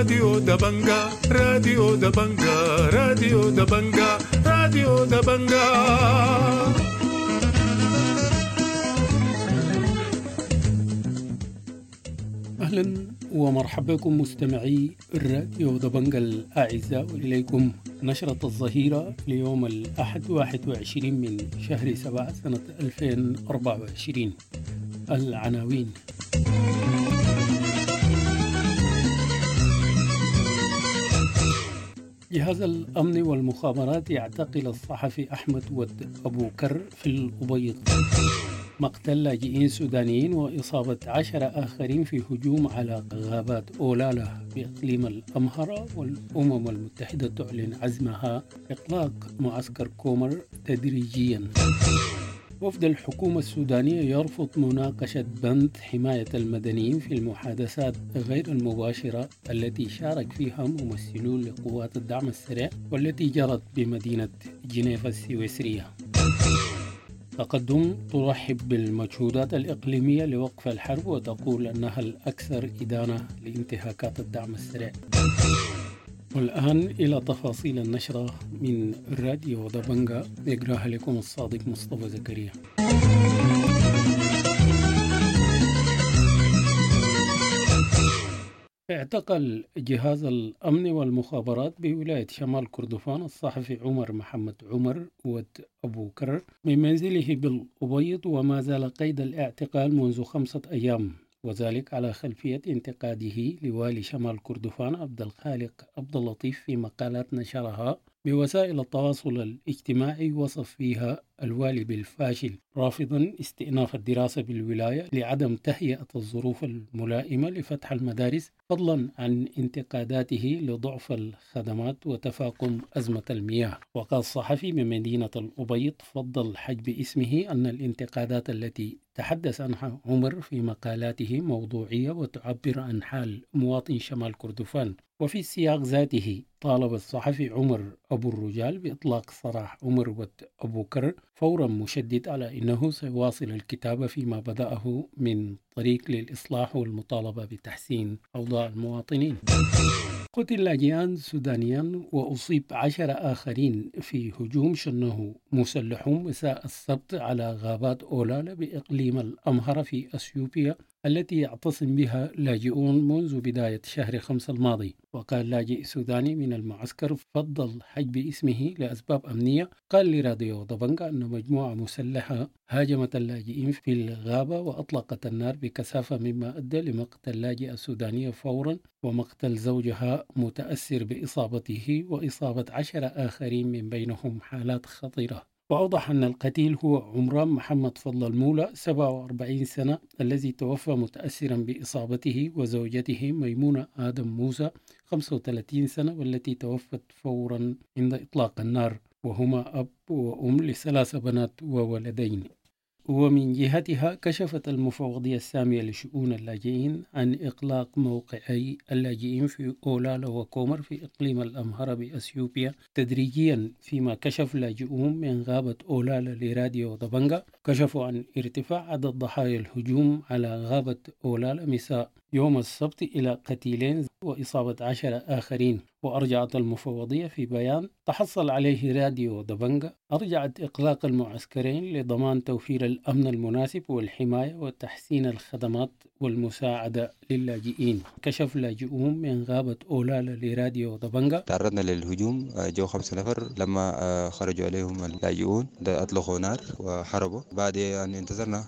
راديو دبنجا راديو دبنجا راديو دبنجا راديو دبنجا. أهلا ومرحبا بكم مستمعي الراديو دبنجا الأعزاء، وإليكم نشرة الظهيرة ليوم الأحد 21 من شهر 7 سنة 2024. العناوين: جهاز الأمن والمخابرات يعتقل الصحفي أحمد ود أبو كر في الأبيض. مقتل لاجئين سودانيين وإصابة 10 آخرين في هجوم على غابات أولالا بإقليم الأمهرة، والأمم المتحدة تعلن عزمها إطلاق معسكر كومر تدريجيا. وفد الحكومة السودانية يرفض مناقشة بند حماية المدنيين في المحادثات غير المباشرة التي شارك فيها ممثلون لقوات الدعم السريع والتي جرت بمدينة جنيف السويسرية. تقدم ترحب بالمجهودات الإقليمية لوقف الحرب وتقول أنها الأكثر إدانة لانتهاكات الدعم السريع. والآن إلى تفاصيل النشرة من راديو دبنجا، يقرأها لكم الصادق مصطفى زكريا. اعتقل جهاز الأمن والمخابرات بولاية شمال كردفان الصحفي عمر محمد عمر ود أبو كر من منزله بالأبيض، وما زال قيد الاعتقال منذ 5 أيام، وذلك على خلفية انتقاده لوالي شمال كردفان عبد الخالق عبد اللطيف في مقالات نشرها بوسائل التواصل الاجتماعي وصف فيها الوالي بالفاشل، رافضا استئناف الدراسة بالولاية لعدم تهيئة الظروف الملائمة لفتح المدارس، فضلا عن انتقاداته لضعف الخدمات وتفاقم أزمة المياه. وقال الصحفي من مدينة الأبيض فضل حجب اسمه أن الانتقادات التي تحدث عنها عمر في مقالاته موضوعية وتعبر عن حال مواطن شمال كردفان. وفي السياق ذاته طالب الصحفي عمر أبو الرجال بإطلاق سراح عمر ود أبو كر فورا، مشدد على أنه سيواصل الكتابة فيما بدأه من طريق للإصلاح والمطالبة بتحسين أوضاع المواطنين. قتل لاجئان سودانيان وأصيب 10 آخرين في هجوم شنه مسلحون مساء السبت على غابات أولالا بإقليم الأمهرة في أثيوبيا التي يعتصم بها لاجئون منذ بداية شهر 5 الماضي. وقال لاجئ سوداني من المعسكر فضل حجب اسمه لأسباب أمنية قال لراديو دبنجا أن مجموعة مسلحة هاجمت اللاجئين في الغابة وأطلقت النار بكثافة، مما أدى لمقتل لاجئة سودانية فورا ومقتل زوجها متأثر بإصابته وإصابة 10 آخرين من بينهم حالات خطيرة. وأوضح أن القتيل هو عمران محمد فضل المولى 47 سنة الذي توفى متأثرا بإصابته، وزوجته ميمونة آدم موسى 35 سنة والتي توفت فورا عند إطلاق النار، وهما أب وأم ل3 بنات وولدين. ومن جهتها كشفت المفوضية السامية لشؤون اللاجئين عن إغلاق موقعي اللاجئين في أولالا وكومر في إقليم الأمهرة بأثيوبيا تدريجيا، فيما كشف لاجئون من غابة أولالا لراديو دبنجا كشفوا عن ارتفاع عدد ضحايا الهجوم على غابة أولالا مساء يوم السبت إلى قتيلين وإصابة 10 آخرين. وأرجعت المفوضية في بيان تحصل عليه راديو دبنجا أرجعت إغلاق المعسكرين لضمان توفير الأمن المناسب والحماية وتحسين الخدمات والمساعدة للاجئين. كشف لاجئون من غابة أولالا لراديو دبنجا: تعرضنا للهجوم، جو 5 نفر لما خرجوا عليهم اللاجئون أطلقوا نار وحربوا. بعد أن انتظرنا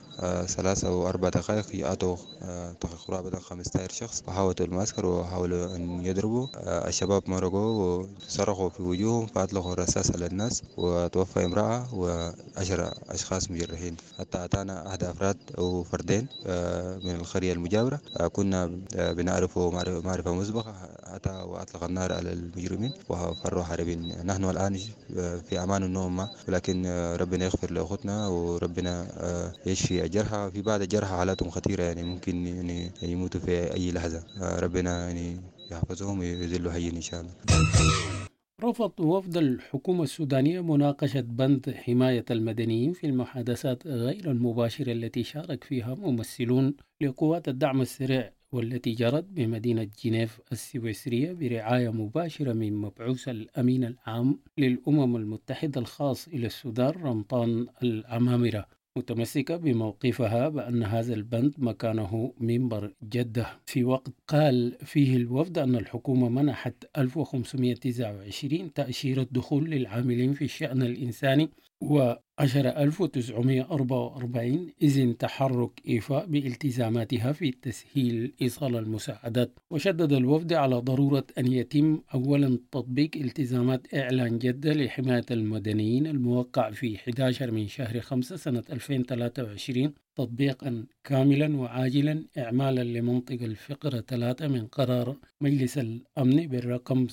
3 أو 4 دقائق يأتوا قرابة 15 شخص وحاولوا المعسكر وحاولوا أن يضربوا الشباب، مرقوا وصرخوا في وجوههم فأطلقوا الرصاص على الناس وتوفى امرأة و10 أشخاص مجرحين. حتى أتانا أحد أفراد أو فردين من القرية المجاورة كنا بنعرفه معرفة مسبقة، أتى وأطلق النار على المجرمين وفروا حاربين. نحن الآن في أمان النوم، ولكن ربنا يغفر لأخوتنا وربنا يشفي الجرحى. في بعض الجرحى حالاتهم خطيرة، يعني ممكن يعني يموتوا في أي لحظة. ربنا يعني يحفظهم ويذلوا حيين إن شاء الله. رفض وفد الحكومة السودانية مناقشة بند حماية المدنيين في المحادثات غير المباشرة التي شارك فيها ممثلون لقوات الدعم السريع والتي جرت بمدينة جنيف السويسرية برعاية مباشرة من مبعوث الأمين العام للأمم المتحدة الخاص إلى السودان رمضان العمامرة، متمسكة بموقفها بأن هذا البند مكانه منبر جدة، في وقت قال فيه الوفد أن الحكومة منحت 1529 تأشيرة دخول للعاملين في الشأن الإنساني و10,944 إذن تحرك إيفاء بالتزاماتها في تسهيل إيصال المساعدات. وشدد الوفد على ضرورة أن يتم أولا تطبيق التزامات إعلان جدة لحماية المدنيين الموقع في 11 من شهر 5 سنة 2023 تطبيقا كاملا وعاجلا إعمالا لمنطق الفقرة 3 من قرار مجلس الأمن بالرقم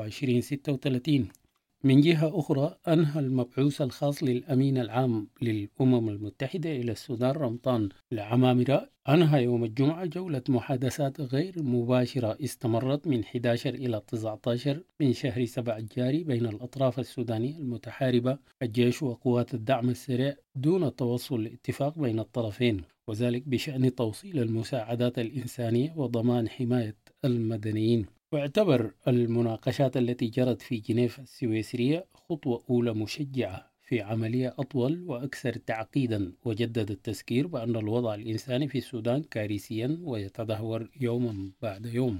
2736. من جهة أخرى، أنهى المبعوث الخاص للأمين العام للأمم المتحدة إلى السودان رمضان العمامرة أنهى يوم الجمعة جولة محادثات غير مباشرة استمرت من 11 إلى 19 من شهر 7 الجاري بين الأطراف السودانية المتحاربة الجيش وقوات الدعم السريع دون توصل لاتفاق بين الطرفين، وذلك بشأن توصيل المساعدات الإنسانية وضمان حماية المدنيين. واعتبر المناقشات التي جرت في جنيف السويسرية خطوة أولى مشجعة في عملية أطول وأكثر تعقيدا، وجدد التذكير بأن الوضع الإنساني في السودان كارثيا ويتدهور يوما بعد يوم.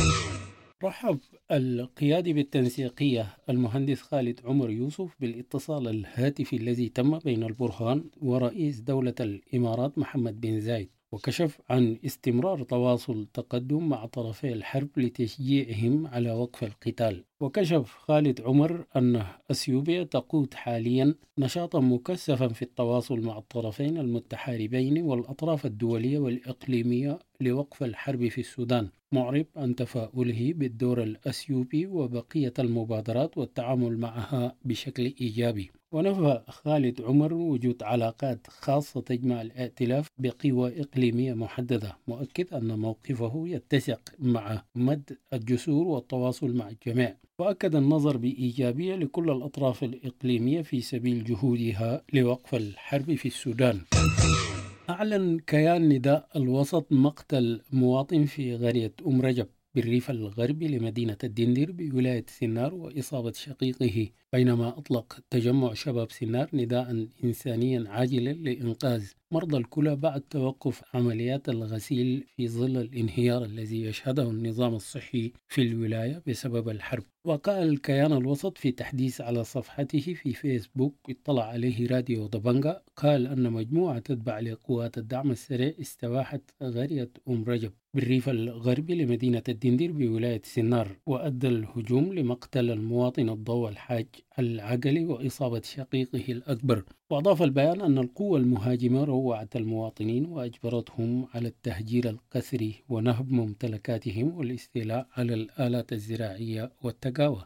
رحب القيادي بالتنسيقية المهندس خالد عمر يوسف بالاتصال الهاتفي الذي تم بين البرهان ورئيس دولة الإمارات محمد بن زايد، وكشف عن استمرار تواصل تقدم مع طرفي الحرب لتشجيعهم على وقف القتال. وكشف خالد عمر أن أثيوبيا تقود حاليا نشاطا مكثفا في التواصل مع الطرفين المتحاربين والأطراف الدولية والإقليمية لوقف الحرب في السودان، معرب عن تفاؤله بالدور الأثيوبي وبقية المبادرات والتعامل معها بشكل إيجابي. ونفى خالد عمر وجود علاقات خاصة تجمع الائتلاف بقوى إقليمية محددة، مؤكد أن موقفه يتسق مع مد الجسور والتواصل مع الجميع، وأكد النظر بإيجابية لكل الأطراف الإقليمية في سبيل جهودها لوقف الحرب في السودان. أعلن كيان نداء الوسط مقتل مواطن في قرية رجب بالريف الغربي لمدينة الدندر بولاية سنار وإصابة شقيقه، بينما أطلق تجمع شباب سنار نداء إنسانيا عاجلا لإنقاذ مرضى الكلى بعد توقف عمليات الغسيل في ظل الانهيار الذي يشهده النظام الصحي في الولاية بسبب الحرب. وقال كيان الوسط في تحديث على صفحته في فيسبوك اطلع عليه راديو دبنجا، قال أن مجموعة تتبع لقوات الدعم السريع استواحت قرية رجب بالريف الغربي لمدينة الدندر بولاية سنار، وأدى الهجوم لمقتل المواطن الضوء الحاج العقلي وإصابة شقيقه الأكبر. وأضاف البيان أن القوة المهاجمة روعت المواطنين وأجبرتهم على التهجير القسري ونهب ممتلكاتهم والاستيلاء على الآلات الزراعية والتقاوى.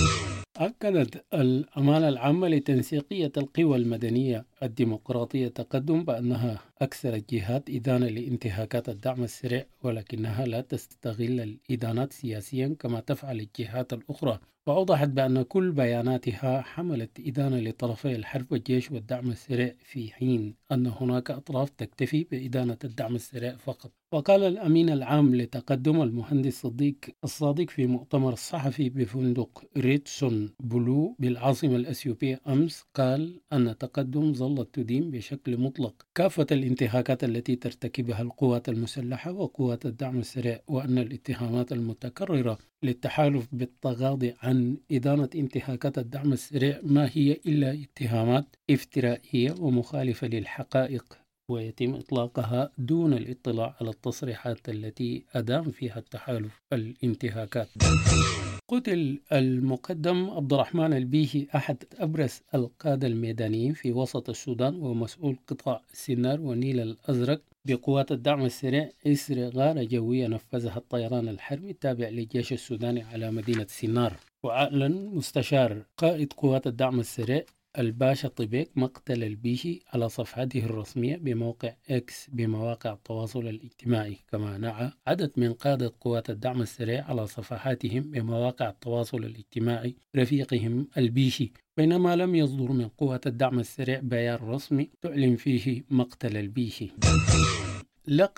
أكدت الأمانة العامة لتنسيقية القوى المدنية الديمقراطية تقدم بأنها أكثر الجهات إدانة لانتهاكات الدعم السريع، ولكنها لا تستغل الإدانات سياسيا كما تفعل الجهات الأخرى. وأوضحت بأن كل بياناتها حملت إدانة لطرفي الحرب والجيش والدعم السريع، في حين أن هناك أطراف تكتفي بإدانة الدعم السريع فقط. وقال الأمين العام لتقدم المهندس صديق الصادق في مؤتمر صحفي بفندق ريتسون بلو بالعاصمة الأثيوبية أمس، قال أن تقدم ظلت تدين بشكل مطلق كافة الانتهاكات التي ترتكبها القوات المسلحة وقوات الدعم السريع، وأن الاتهامات المتكررة للتحالف بالتغاضي عن إدانة انتهاكات الدعم السريع ما هي إلا اتهامات افترائية ومخالفة للحقائق، ويتم إطلاقها دون الاطلاع على التصريحات التي أدام فيها التحالف الانتهاكات. قتل المقدم عبد الرحمن البيهي أحد أبرز القادة الميدانيين في وسط السودان ومسؤول قطاع سنار والنيل الأزرق بقوات الدعم السريع إثر غارة جوية نفذها الطيران الحربي التابع للجيش السوداني على مدينة سنار. وأعلن مستشار قائد قوات الدعم السريع الباشا طبيك مقتل البيشي على صفحته الرسمية بموقع إكس بمواقع التواصل الاجتماعي، كما نعى عدد من قادة قوات الدعم السريع على صفحاتهم بمواقع التواصل الاجتماعي رفيقهم البيشي، بينما لم يصدر من قوات الدعم السريع بيان رسمي تعلن فيه مقتل البيشي. لقى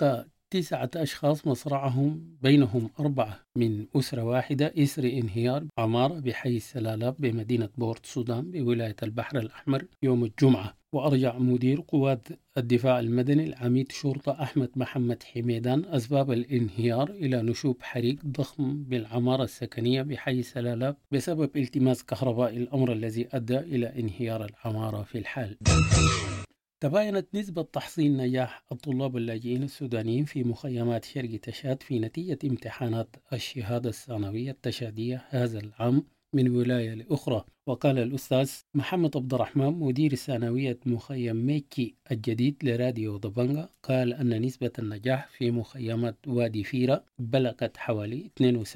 9 أشخاص مصرعهم بينهم 4 من أسرة واحدة إثر انهيار عمارة بحي السلالاب بمدينة بورت السودان بولاية البحر الأحمر يوم الجمعة. وأرجع مدير قوات الدفاع المدني العميد شرطة أحمد محمد حميدان أسباب الانهيار إلى نشوب حريق ضخم بالعمارة السكنية بحي سلالاب بسبب التماس كهربائي، الأمر الذي أدى إلى انهيار العمارة في الحال. تباينت نسبة تحصيل نجاح الطلاب اللاجئين السودانيين في مخيمات شرق تشاد في نتيجة امتحانات الشهادة الثانوية التشادية هذا العام من ولاية لأخرى. وقال الأستاذ محمد عبد الرحمن مدير ثانوية مخيم ميكي الجديد لراديو ضبنجة قال أن نسبة النجاح في مخيمات وادي فيرا بلغت حوالي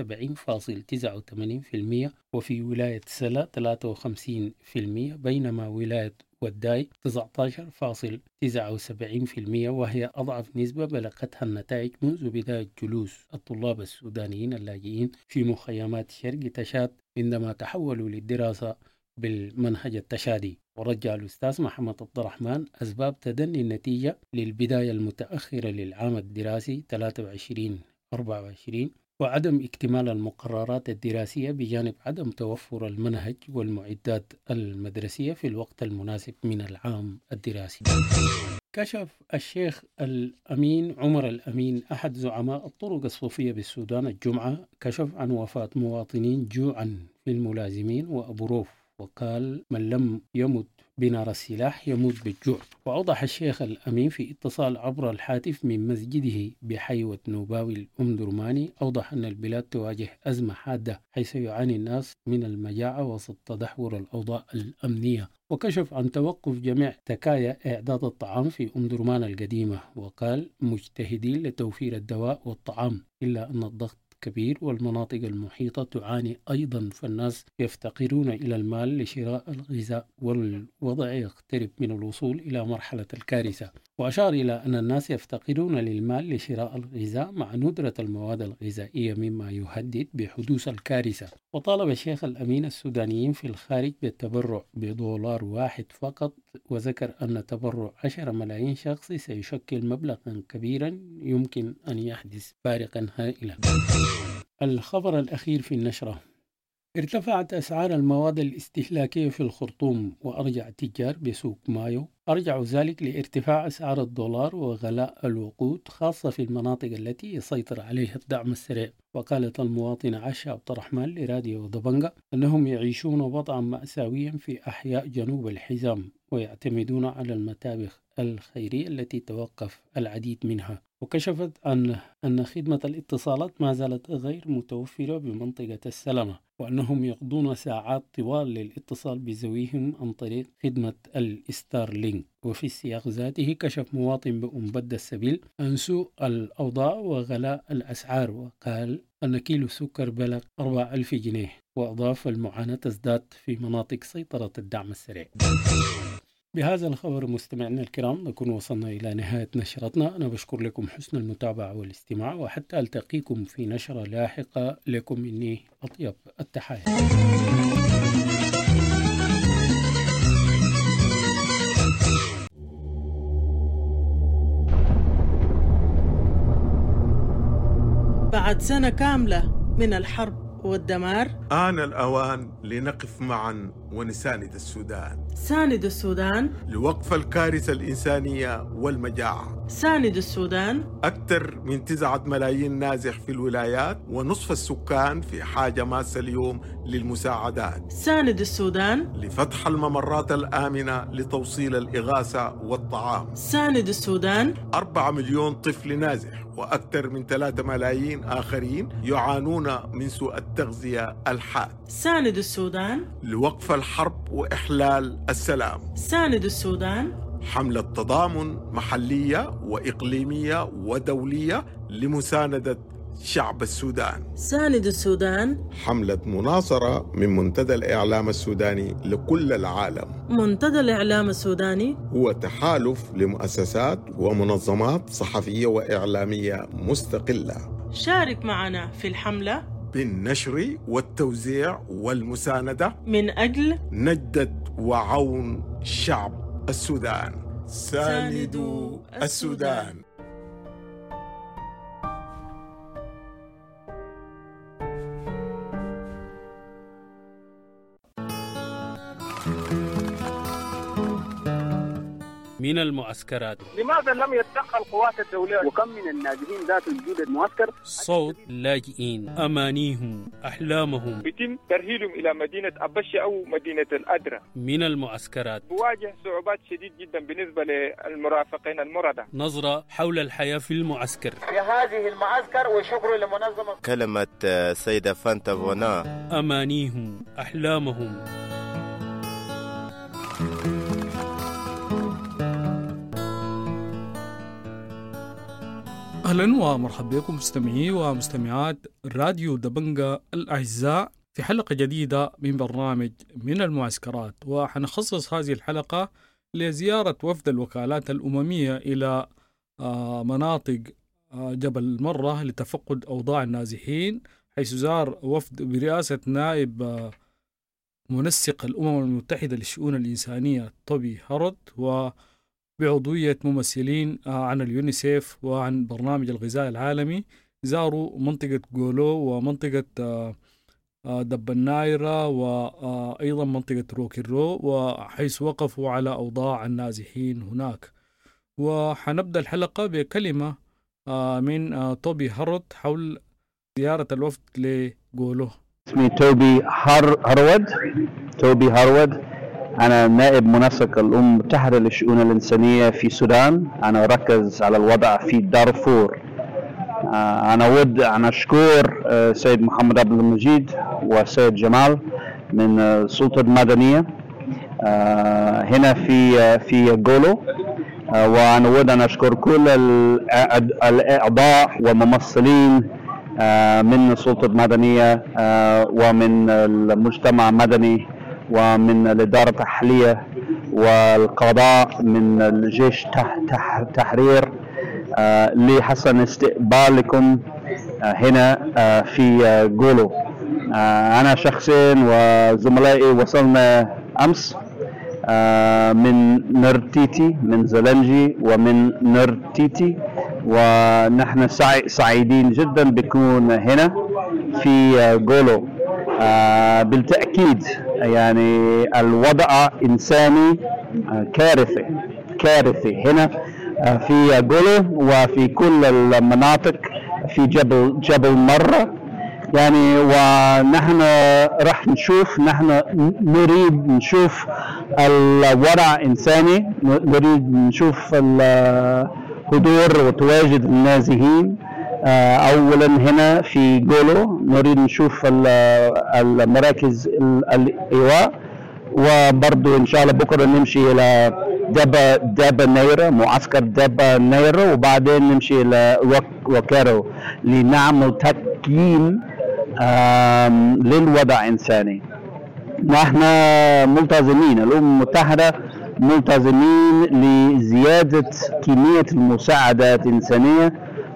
72.89%، وفي ولاية سلا 53%، بينما ولاية والداي 19.79%، وهي أضعف نسبة بلغتها النتائج منذ بداية جلوس الطلاب السودانيين اللاجئين في مخيمات شرق تشاد عندما تحولوا للدراسة بالمنهج التشادي. ورجع الأستاذ محمد عبد الرحمن أسباب تدني النتيجة للبداية المتأخرة للعام الدراسي 23-24 وعدم اكتمال المقررات الدراسية بجانب عدم توفر المنهج والمعدات المدرسية في الوقت المناسب من العام الدراسي. كشف الشيخ الأمين عمر الأمين أحد زعماء الطرق الصوفية بالسودان الجمعة كشف عن وفاة مواطنين جوعا في الملازمين وأبو روف، وقال من لم يمت بنار السلاح يموت بالجوع. وأوضح الشيخ الأمين في اتصال عبر الهاتف من مسجده بحيوة نوباوي الأمدرماني، أوضح أن البلاد تواجه أزمة حادة حيث يعاني الناس من المجاعة وسط تدهور الأوضاع الأمنية. وكشف عن توقف جميع تكايا إعداد الطعام في أمدرمان القديمة، وقال مجتهدين لتوفير الدواء والطعام إلا أن الضغط كبير والمناطق المحيطة تعاني أيضا، فالناس يفتقرون إلى المال لشراء الغذاء والوضع يقترب من الوصول إلى مرحلة الكارثة. وأشار إلى أن الناس يفتقرون للمال لشراء الغذاء مع ندرة المواد الغذائية مما يهدد بحدوث الكارثة. وطالب الشيخ الأمين السودانيين في الخارج بالتبرع بدولار واحد فقط، وذكر أن تبرع 10 ملايين شخص سيشكل مبلغا كبيرا يمكن أن يحدث فارقا هائلا. الخبر الأخير في النشرة: ارتفعت أسعار المواد الاستهلاكية في الخرطوم، وأرجع التجار بسوق مايو أرجعوا ذلك لارتفاع أسعار الدولار وغلاء الوقود خاصة في المناطق التي يسيطر عليها الدعم السريع. وقالت المواطنة عائشة عبد الرحمن لراديو ضبنجة أنهم يعيشون وضعا مأساويا في أحياء جنوب الحزام ويعتمدون على المتابخ الخيرية التي توقف العديد منها. وكشفت أن خدمة الاتصالات ما زالت غير متوفرة بمنطقة السلمة، وأنهم يقضون ساعات طوال للاتصال بذويهم عن طريق خدمة الستارلينك. وفي السياق ذاته كشف مواطن بأنبد السبيل عن سوء الأوضاع وغلاء الأسعار، وقال أن كيلو سكر بلغ 4000 جنيه، وأضاف المعاناة تزداد في مناطق سيطرة الدعم السريع. بهذا الخبر مستمعينا الكرام نكون وصلنا إلى نهاية نشرتنا. أنا بشكر لكم حسن المتابعة والاستماع، وحتى ألتقيكم في نشرة لاحقة لكم مني أطيب التحايا. بعد سنة كاملة من الحرب والدمار آن الأوان لنقف معا ونساند السودان. ساند السودان لوقف الكارثة الإنسانية والمجاعة. ساند السودان. أكثر من 9 ملايين نازح في الولايات، ونصف السكان في حاجة ماسة اليوم للمساعدات. ساند السودان. لفتح الممرات الآمنة لتوصيل الإغاثة والطعام. ساند السودان. 4 مليون طفل نازح وأكثر من 3 ملايين آخرين يعانون من سوء التغذية الحاد. ساند السودان. لوقف الحرب وإحلال السلام. ساند السودان. حملة تضامن محلية وإقليمية ودولية لمساندة شعب السودان. ساند السودان. حملة مناصرة من منتدى الإعلام السوداني لكل العالم. منتدى الإعلام السوداني هو تحالف لمؤسسات ومنظمات صحفية وإعلامية مستقلة. شارك معنا في الحملة بالنشر والتوزيع والمساندة من أجل نجدة وعون شعب السودان. ساندوا السودان. من المعسكرات. لماذا لم يتدخل القوات الدولية؟ وكم من النازحين ذات وجود المعسكر؟ صوت اللاجئين، أمانيهم، أحلامهم، يتم ترحيلهم إلى مدينة أبشي أو مدينة الأدرى من المعسكرات. تواجه صعوبات شديدة جدا بالنسبة للمرافقين المردة. نظرة حول الحياة في المعسكر. في هذه المعسكر وشكر لمنظمة كلمة السيدة فانتا بونا. أمانيهم، أحلامهم. أهلا ومرحبا بكم مستمعي ومستمعات راديو دبنجة الأعزاء في حلقة جديدة من برنامج من المعسكرات، وحنخصص هذه الحلقة لزيارة وفد الوكالات الأممية إلى مناطق جبل مرة لتفقد أوضاع النازحين، حيث زار وفد برئاسة نائب منسق الأمم المتحدة للشؤون الإنسانية توبي هارود، وبعضوية ممثلين عن اليونيسيف وعن برنامج الغذاء العالمي. زاروا منطقة غولو ومنطقة دب النايرة وأيضا منطقة روكيرو، وحيث وقفوا على أوضاع النازحين هناك. وحنبدأ الحلقة بكلمة من توبي هارود حول زيارة الوفد لغولو. اسمي توبي هارود. أنا نائب منسق الأمم المتحدة للشؤون الإنسانية في السودان. أنا أركز على الوضع في دارفور. أنا أود أن أشكر سيد محمد عبد المجيد وسيد جمال من السلطة المدنية هنا في غولو، وأنا أود أن أشكر كل الأعضاء والممثلين من السلطة المدنية ومن المجتمع المدني ومن الإدارة التحلية والقضاء من الجيش تحرير لحسن استقبالكم هنا في غولو. أنا شخصيا وزملائي وصلنا أمس من نرتيتي، من زلنجي ومن نرتيتي، ونحن سعيدين جدا بكون هنا في غولو. بالتأكيد يعني الوضع إنساني كارثي هنا في غولو وفي كل المناطق في جبل مرة يعني. ونحن راح نحن نريد نشوف الوضع إنساني، نريد نشوف الحضور وتواجد النازحين أولا هنا في غولو، نريد نشوف المراكز الإيواء، وبرضو إن شاء الله بكرة نمشي إلى دابا نايرة، معسكر دابا نايرة، وبعدين نمشي إلى وكارو لنعمل تقييم للوضع الإنساني. نحن ملتزمين، الأمم المتحدة ملتزمين لزيادة كمية المساعدات الإنسانية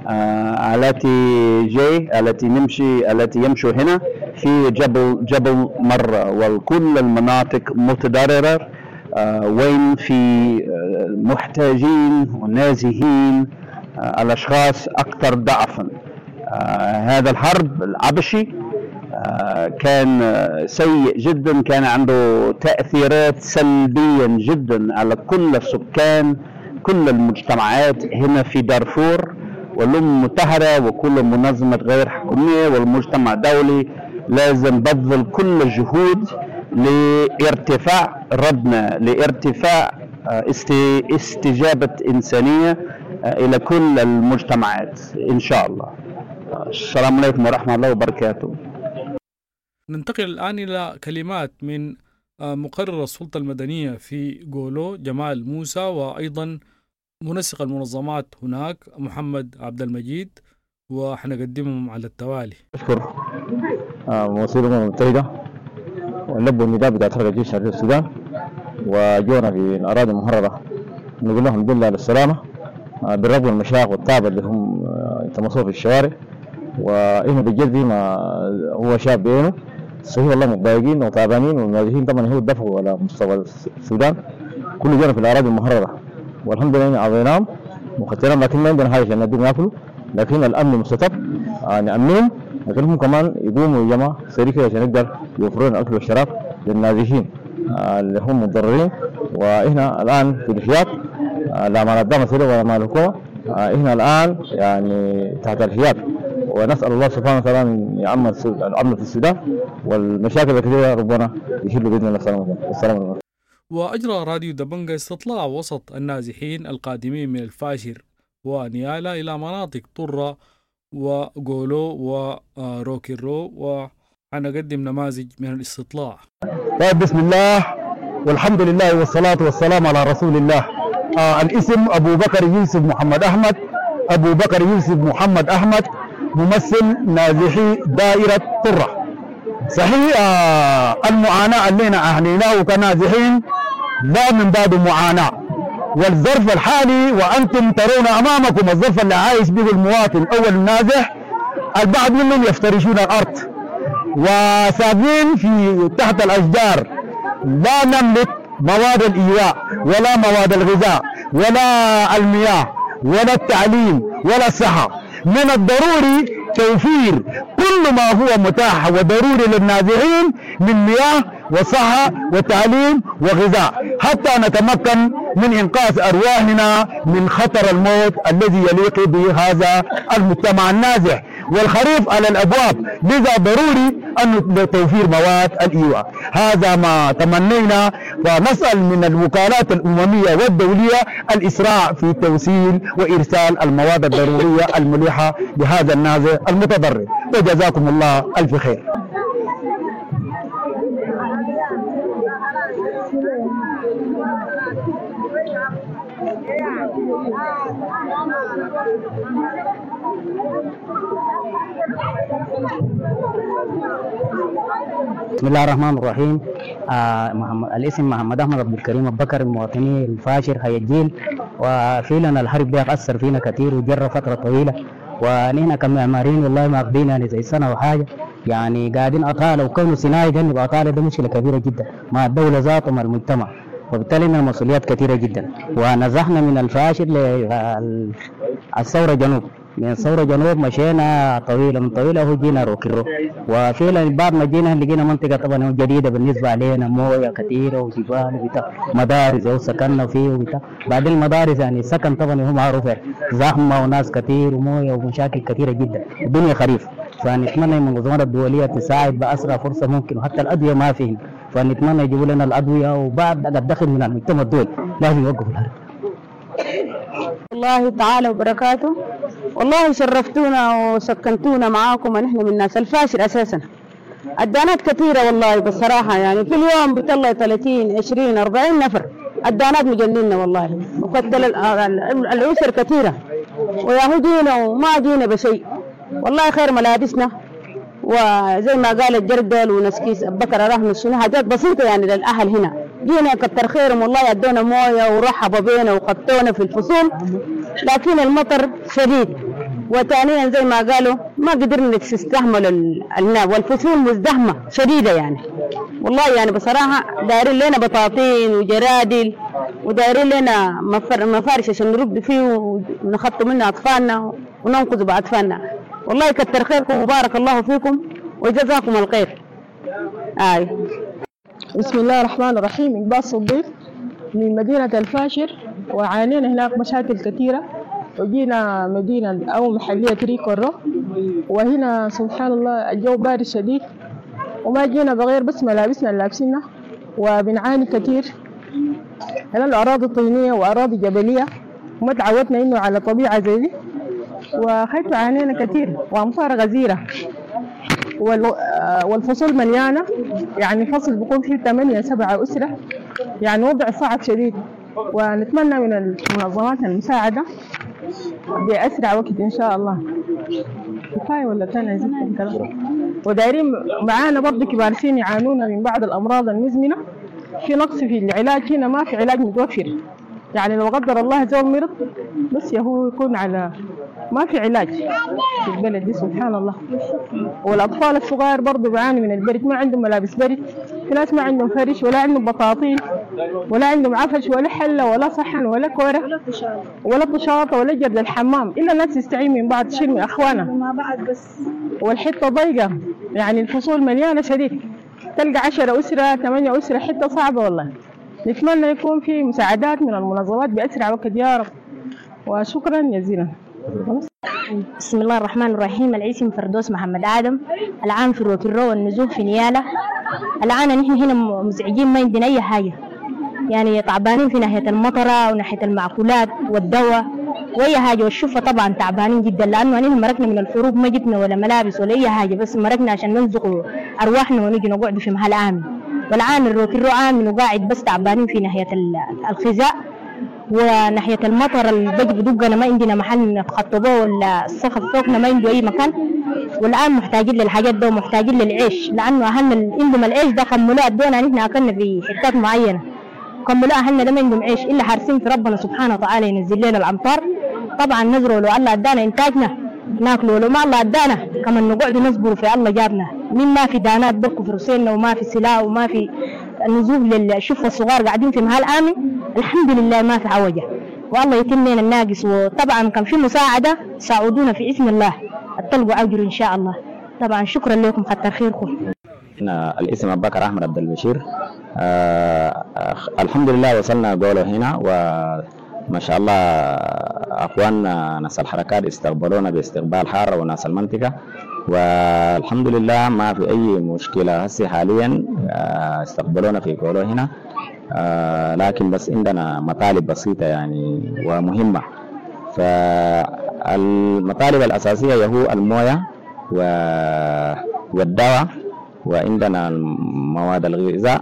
التي يمشوا هنا في جبل مرة، وكل المناطق متضررة وين في محتاجين ونازحين الأشخاص أكثر ضعفا. هذا الحرب العبشي كان سيء جدا، كان عنده تأثيرات سلبيا جدا على كل السكان، كل المجتمعات هنا في دارفور. والأمم المتحدة وكل منظمة غير حكومية والمجتمع الدولي لازم بذل كل الجهود لارتفاع ردنا، لارتفاع استجابة إنسانية إلى كل المجتمعات إن شاء الله. السلام عليكم ورحمة الله وبركاته. ننتقل الآن إلى كلمات من مقرر السلطة المدنية في غولو جمال موسى، وأيضا منسق المنظمات هناك محمد عبد المجيد، وحنقدمهم على التوالي. أشكر ممثلي الأمم المتحدة ولبوا النداء بتاع حركة الجيش الشرعي في السودان وجونا في الأراضي المحررة، نقول لهم الحمد لله على السلامة بالرغم من المشاق والتعب اللي هم يتمسوا في الشوارع. وإحنا بجد ما هو شاب بينه صحيح والله متضايقين وتعبانين، والنازحين طبعا هو دفعوا على مستوى السودان كل جونا في الأراضي المحررة، والحمد لله عطيناهم وخدناهم، لكن ما عندنا حاجة عشان نديهم ياكلوا، لكن الأمن مستتب نأمنهم، لكن هم كمان يقوموا يا جماعة سريكة عشان يقدر يوفرون الأكل والشراب للنازحين اللي هم متضررين. وإحنا الآن في الحياة لا مال الدعم السوري ولا مال الحكومة. إحنا الآن يعني تحت الحياد، ونسأل الله سبحانه وتعالى أن يعمر الأمن في السودان والمشاكل الكثيرة ربنا يحل بإذن الله. السلام عليكم. وأجرى راديو دبنجة استطلاع وسط النازحين القادمين من الفاشر ونيالا إلى مناطق طرة وغولو وروكيرو، وحنقدم نماذج من الاستطلاع. طيب، بسم الله والحمد لله والصلاة والسلام على رسول الله. الاسم أبو بكر يوسف محمد أحمد، أبو بكر يوسف محمد أحمد، ممثل نازحي دائرة طرة. صحيح المعاناة اللي أهليناه كنازحين لا من باب معاناة، والظرف الحالي وأنتم ترون أمامكم الظرف اللي عايش به المواطن أو النازح، البعض منهم يفترشون الأرض وساكنين في تحت الأشجار، لا نملك مواد الإيواء ولا مواد الغذاء ولا المياه ولا التعليم ولا الصحة. من الضروري توفير كل ما هو متاح وضروري للنازحين من مياه وصحة وتعليم وغذاء، حتى نتمكن من إنقاذ أرواحنا من خطر الموت الذي يليق بهذا المجتمع النازح. والخريف على الأبواب، لذا ضروري أن توفير مواد الإيواء. هذا ما تمنينا، ونسأل من الوكالات الأممية والدولية الإسراع في توصيل وإرسال المواد الضرورية الملحة لهذا النازح المتضرر. وجزاكم الله ألف خير. بسم الله الرحمن الرحيم. الاسم محمد أحمد عبد الكريم البكر، مواطني الفاشر حي الجيل. وفعلا الحرب ده أثر فينا كثير وجرى فترة طويلة، ونحن كمعماريين والله ما أخذين يعني زي سنة وحاجة، يعني قاعدين أطالة، وكونه صناعي جنب أطالة ده مشكلة كبيرة جدا مع الدولة ذاتها ومع المجتمع، وبالتالي لنا مسؤوليات كثيرة جدا. ونزحنا من الفاشر للثورة جنوب، من الثورة جنوب مشينا طويلة من طويلة وجينا روكيرو، وفعلا بعد ما جينا لقينا منطقة طبعا جديدة بالنسبة علينا، موية كثيرة وجبال وبتاع، مدارس وسكننا فيه وبتاع. بعدين المدارس يعني السكن طبعا هو معروف زحمة وناس كثير وموية ومشاكل كثيرة جدا، الدنيا خريف. فنتمنى من المنظمات الدولية تساعد بأسرع فرصة ممكن، وحتى الأدوية ما فيهن، فنتمنى يجيبوا لنا الأدوية، وبعد الدخل من المجتمع الدولي لازم يوقفوا الحرب. الله تعالى وبركاته. والله شرفتونا وسكنتونا معاكم، ونحن من الناس الفاشر اساسا. الدانات كثيره والله بصراحه، يعني كل يوم بيطلع 30 20 40 نفر، الدانات مجننه والله، وكتل الاسر كثيره، ويا جينا وما جينا بشيء والله. خير ملابسنا وزي ما قال الجردل ونسكيس بكر رحمه شنو حاجات بسيطه يعني للاهل هنا. جينا كتر خيرهم والله، ادونا مويه ورحبوا بينا وخطونا في الفصول، لكن المطر شديد، وثانيا زي ما قالوا ما قدرنا نستحمل الناب، والفصول مزدحمه شديده يعني. والله يعني بصراحه دايرين لنا بطاطين وجرادل، ودايرين لنا مفارش عشان نرد فيه ونخطوا منه اطفالنا وننقذ باطفالنا. والله كتر خيركم وبارك الله فيكم وجزاكم الخير. بسم الله الرحمن الرحيم. إقبال صديق من مدينة الفاشر، وعانينا هناك مشاكل كثيرة، وجينا مدينة أو محلية ريكورو، وهنا سبحان الله الجو بارد شديد، وما جينا بغير بس ملابسنا اللي لابسينها، وبنعاني كثير. هنا الأراضي طينية وأراضي جبلية، وما تعودنا إنه على طبيعة زي دي، وخيط عانينا كثير، وأمطار غزيرة، والفصول مليانة، يعني فصل بيكون فيه 8 7 أسرة، يعني وضع صعب شديد. ونتمنى من المنظمات المساعدة بأسرع وقت إن شاء الله. كفاية ولا كان زين كلام؟ ودايرين معانا برضه كبار سن يعانون من بعض الأمراض المزمنة، في نقص في العلاج هنا، ما في علاج متوفر، يعني لو قدر الله زول مرض بس هو يكون على ما في علاج في البلد دي سبحان الله. والأطفال الصغار برضه بيعانوا من البرد، ما عندهم ملابس برد، في ناس ما عندهم فرش ولا عندهم بطاطين ولا عندهم عفش ولا حلة ولا صحن ولا كورة ولا بشاطة ولا جرد الحمام، إلا الناس تستعين من بعض تشيل من أخوانها. والحتة ضيقة، يعني الفصول مليانة شديد، تلقى 10 أسرة 8 أسرة، حتة صعبة والله. نتمنى يكون في مساعدات من المنظمات بأسرع وقت يا رب، وشكرا جزيلا. بسم الله الرحمن الرحيم. الاسم فردوس محمد آدم، العام في روكيرو والنزوح في نيالة. الآن نحن هنا مزعجين، ما عندنا أي حاجة، يعني تعبانين في ناحية المطرة وناحية المعقولات والدواء وأي حاجة، والشفة طبعا تعبانين جدا، لأنه نحن مرقنا من الحروب، ما جبنا ولا ملابس ولا أي حاجة، بس مرقنا عشان ننزق أرواحنا ونجي نقعد في محل آمن. والآن الروكيرو آمن وقاعد، بس تعبانين في ناحية الخزاء وناحية المطر البقي بدقنا، ما عندنا محل نخطبه ولا السقف فوقنا ما عنده أي مكان. والآن محتاجين للحاجات ده ومحتاجين للعيش، لأنه أهلنا عندهم العيش ده قملوه أدونا، نحن أكلنا في حتات معينة، قملوه أهلنا ده ما عندهم عيش إلا حارسين في ربنا سبحانه وتعالى ينزل لنا الأمطار. طبعا نزروا لو الله أدانا إنتاجنا ناكلوا، لو ما الله أدانا كمان نقعد نصبروا في الله جابنا. مين ما في دانات بركوا في رسيلنا وما في سلاح وما في النزول للشفة الصغار قاعدين في محل آمن، الحمد لله ما في عوجة، والله يتم لنا الناقص. وطبعا كان في مساعدة ساعدونا في اسم الله، الطلبوا أجر إن شاء الله. طبعا شكرا لكم، كتر خيركم. الاسم أبو بكر أحمد عبد البشير. الحمد لله وصلنا قوله هنا، وما شاء الله أخواننا ناس الحركات استقبلونا باستقبال حار وناس المنطقة، والحمد لله ما في أي مشكلة هسه حاليا. استقبلونا في قوله هنا، لكن بس عندنا مطالب بسيطة يعني ومهمة. فالمطالب الأساسية هو الموية والدواء، وعندنا مواد الغذاء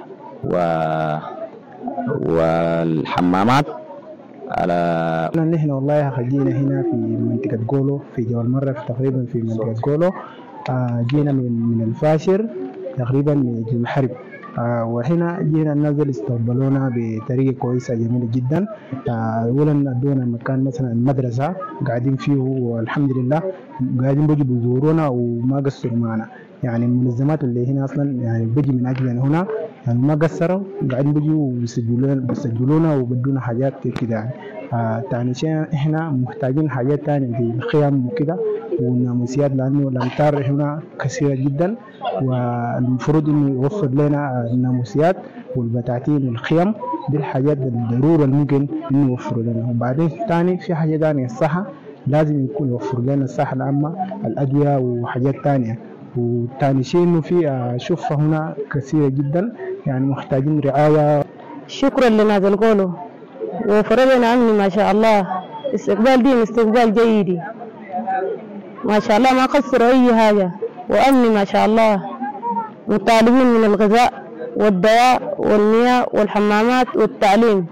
والحمامات. نحن والله خرجينا هنا في منطقة قولو في جبل مرة، تقريبا في منطقة قولو. جينا من الفاشر تقريبا من المحرب، وهنا جينا ننزل استقبلونا بطريقة كويسة جميلة جدا. أولا ادونا مكان مثلا المدرسة قاعدين فيه، والحمد لله قاعدين بيجوا بيزورونا وما قصروا معنا. يعني المنظمات اللي هنا اصلا يعني بيجي من اجلنا هنا، يعني ما قصروا، قاعدين بيجوا بيسجلونا وبدونا حاجات كده يعني. تاني شيء احنا محتاجين حاجات تانية زي الخيام وكده والناموسيات، لانه الامطار هنا كثيرة جدا، والمفروض انه يوفر لنا الناموسيات والبطاطين والخيم، دي الحاجات الضرورة اللي ممكن انه يوفروا لنا. وبعدين تاني في حاجة تانية، الصحة لازم يكون يوفر لنا الصحة العامة، الأدوية وحاجات تانية. وتاني شيء انه في شفة هنا كثيرة جدا، يعني محتاجين رعاية. شكرا لناس القولوا وفروا لنا امن ما شاء الله، استقبال دين استقبال جيد ما شاء الله، ما قصروا اي حاجة، وامن ما شاء الله. مطالبين من الغذاء والدواء والمياه والحمامات والتعليم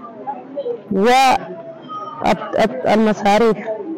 والمصاريف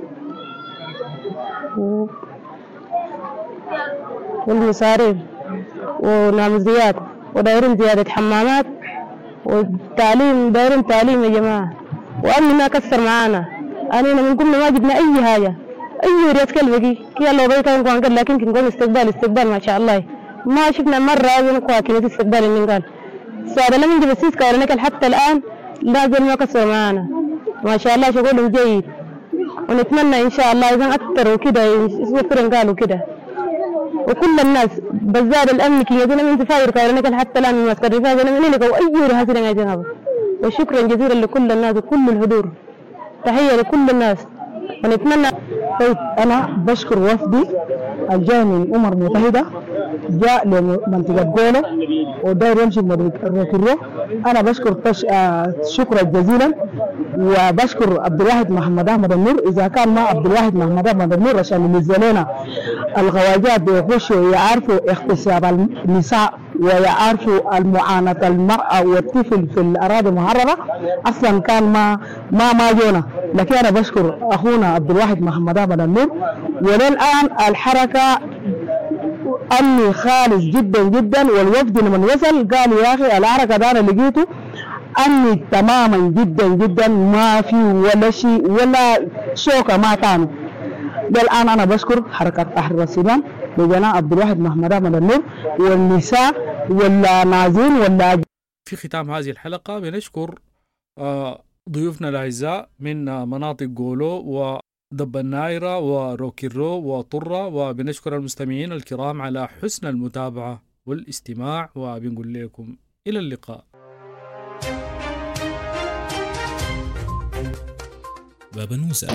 وناموسيات، ودايرين زيادة حمامات والتعليم، دايرين تعليم يا جماعة. وأمن ما كسر معانا، أنا من قمنا ما جبنا أي حاجة، أي رياض كلبكي كي الله بيتا نقول قال، لكن كنقول استقبال ما شاء الله، ما شفنا مرة نقوى كذا استقبال اللي قال سؤال لم يجي بسيس كورنك حتى الآن لازم ما كسر معانا ما شاء الله، شغلهم جيد. ونتمنى إن شاء الله إذا أكثر وكده يسوفرن قالوا كده، وكل الناس بزار الأمن كي يدنا من تفاير كورنك حتى الآن من مسكر رفاقنا من هنا وأي رهاسنا يا جناب. وشكرا جزيلا لكل الناس وكل الحضور، تحية لكل الناس. ونتمنى طيب أنا بشكر وفدي الجاي من الأمم المتحدة، جاء لمنطقة قولو وداير يمشي الروكيرو. أنا بشكر شكرا جزيلا، وبشكر عبد الواحد محمد أحمد النور. إذا كان ما عبد الواحد محمد أحمد النور عشان ينزلونا الغواجات بيخشوا يعرفوا اغتصاب النساء ويعرفوا المعاناة المرأة والطفل في الأراضي المحررة، أصلا كان ما جونا. لكن أنا بشكر أخونا عبد الواحد محمد أحمد النور، وللآن الحركة أمني خالص جدا جدا. والوفد لمن وصل قال يا أخي الحركة ده أنا لقيته أمني تماما جدا جدا، ما في ولا شيء ولا شوكة ما كانوا. الآن أنا بشكر حركة تحرير السودان لجناح عبد الواحد محمد أحمد النور والنساء والنازين في ختام هذه الحلقة بنشكر ضيوفنا الأعزاء من مناطق قولو ودب النايرة وروكيرو وطرة، وبنشكر المستمعين الكرام على حسن المتابعة والاستماع، وبنقول لكم إلى اللقاء. باب نوسة.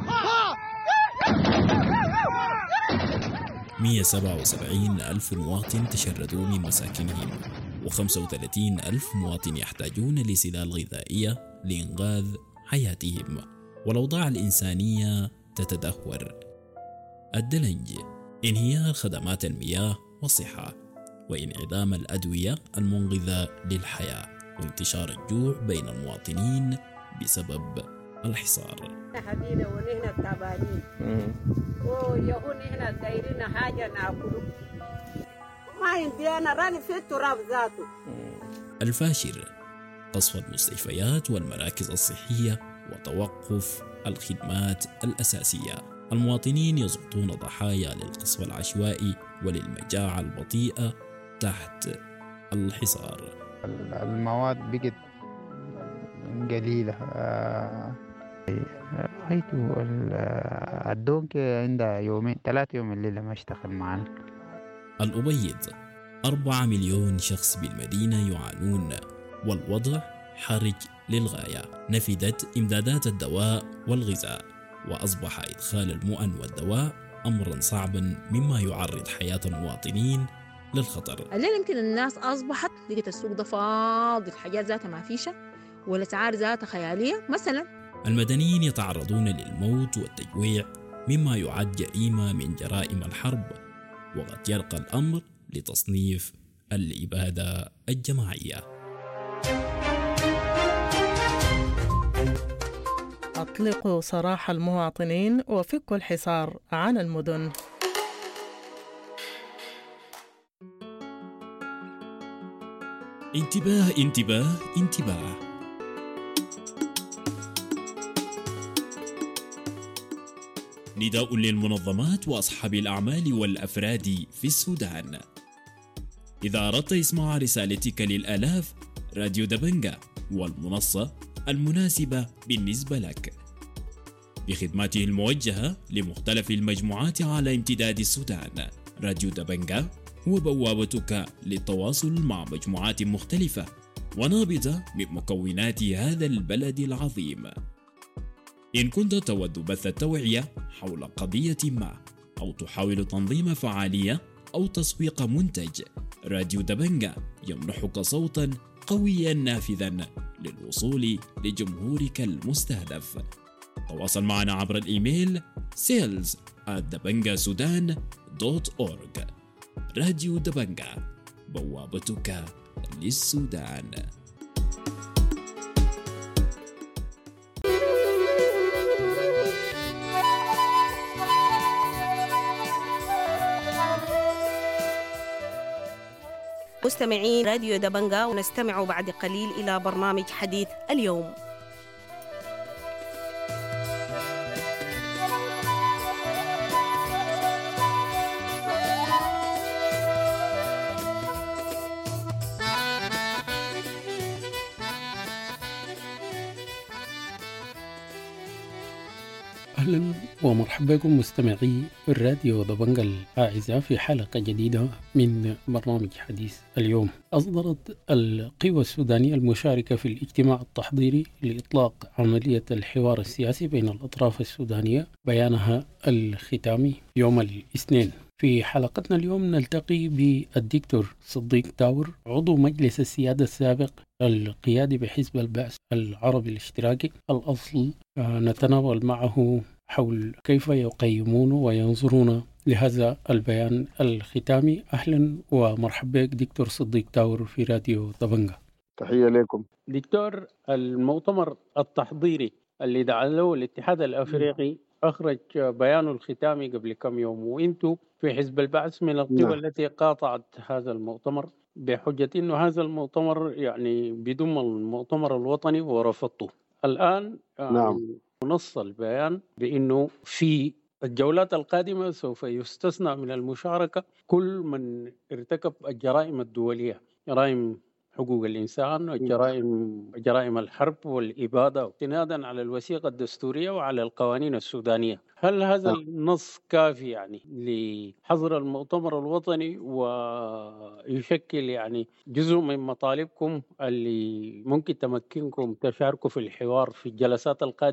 177 ألف مواطن تشردوا من مساكنهم، و35 ألف مواطن يحتاجون لسلال غذائية لإنقاذ حياتهم، والأوضاع الإنسانية تتدهور. الدلنج، انهيار خدمات المياه والصحة، وانعدام الأدوية المنقذة للحياة، وانتشار الجوع بين المواطنين بسبب الحصار. حبيبي ونحن التعبانين ويهون نحن دايرين حاجة ناكله، ما عندي أنا راني في التراب ذاته. الفاشر، قصف المستشفيات والمراكز الصحية وتوقف الخدمات الأساسية. المواطنين يسقطون ضحايا للقصف العشوائي وللمجاعة البطيئة تحت الحصار. المواد بقت قليلة. رأيته الدونك عندها يومين 3 يوم الليلة ما اشتغل معنا. الأبيض، 4 مليون شخص بالمدينة يعانون، والوضع حرج للغاية. نفدت إمدادات الدواء والغذاء، وأصبح إدخال المؤن والدواء أمرا صعبا مما يعرض حياة المواطنين للخطر. الليل يمكن الناس أصبحت لقيت السوق ده فاضي، الحاجات ذاتها ما فيشة والأسعار ذاتها خيالية. مثلا المدنيين يتعرضون للموت والتجويع مما يعد جريمة من جرائم الحرب، وقد يرقى الأمر لتصنيف الإبادة الجماعية. أطلقوا سراح المواطنين وفكوا الحصار عن المدن. انتباه انتباه انتباه! نداء للمنظمات وأصحاب الأعمال والأفراد في السودان. إذا أردت إسماع رسالتك للآلاف، راديو دبنجا والمنصة المناسبة بالنسبة لك، بخدماته الموجهة لمختلف المجموعات على امتداد السودان. راديو دبنجا هو بوابتك للتواصل مع مجموعات مختلفة ونابضة من مكونات هذا البلد العظيم. إن كنت تود بث التوعية حول قضية ما، أو تحاول تنظيم فعالية أو تسويق منتج، راديو دبنجا يمنحك صوتا قويا نافذا للوصول لجمهورك المستهدف. تواصل معنا عبر الإيميل sales@dabangaSudan.org. راديو دبنجا، بوابتك للسودان. مستمعين راديو دبنجا، ونستمع بعد قليل إلى برنامج حديث اليوم. أهلا ومرحبا بكم مستمعي الراديو دبنجا الأعزاء في حلقة جديدة من برنامج حديث اليوم. أصدرت القوى السودانية المشاركة في الاجتماع التحضيري لإطلاق عملية الحوار السياسي بين الأطراف السودانية بيانها الختامي يوم الاثنين. في حلقتنا اليوم نلتقي بالدكتور صديق تاور، عضو مجلس السيادة السابق القيادي بحزب البعث العربي الاشتراكي الأصل. نتناول معه حول كيف يقيمون وينظرون لهذا البيان الختامي. أهلا ومرحبا بك دكتور صديق تاور في راديو دبنجا. تحية لكم دكتور. المؤتمر التحضيري اللي دعا له الاتحاد الأفريقي أخرج بيانه الختامي قبل كم يوم، وإنتوا في حزب البعث من القوى التي قاطعت هذا المؤتمر بحجة أنه هذا المؤتمر يعني بيضم المؤتمر الوطني ورفضته. الآن نص البيان بأنه في الجولات القادمة سوف يستثنى من المشاركة كل من ارتكب الجرائم الدولية، جرائم حقوق الإنسان وجرائم الحرب والإبادة، استنادا على الوثيقة الدستورية وعلى القوانين السودانية. هل هذا النص كافي يعني لحظر المؤتمر الوطني ويشكل يعني جزء من مطالبكم اللي ممكن تمكنكم تشاركوا في الحوار في الجلسات القادمة؟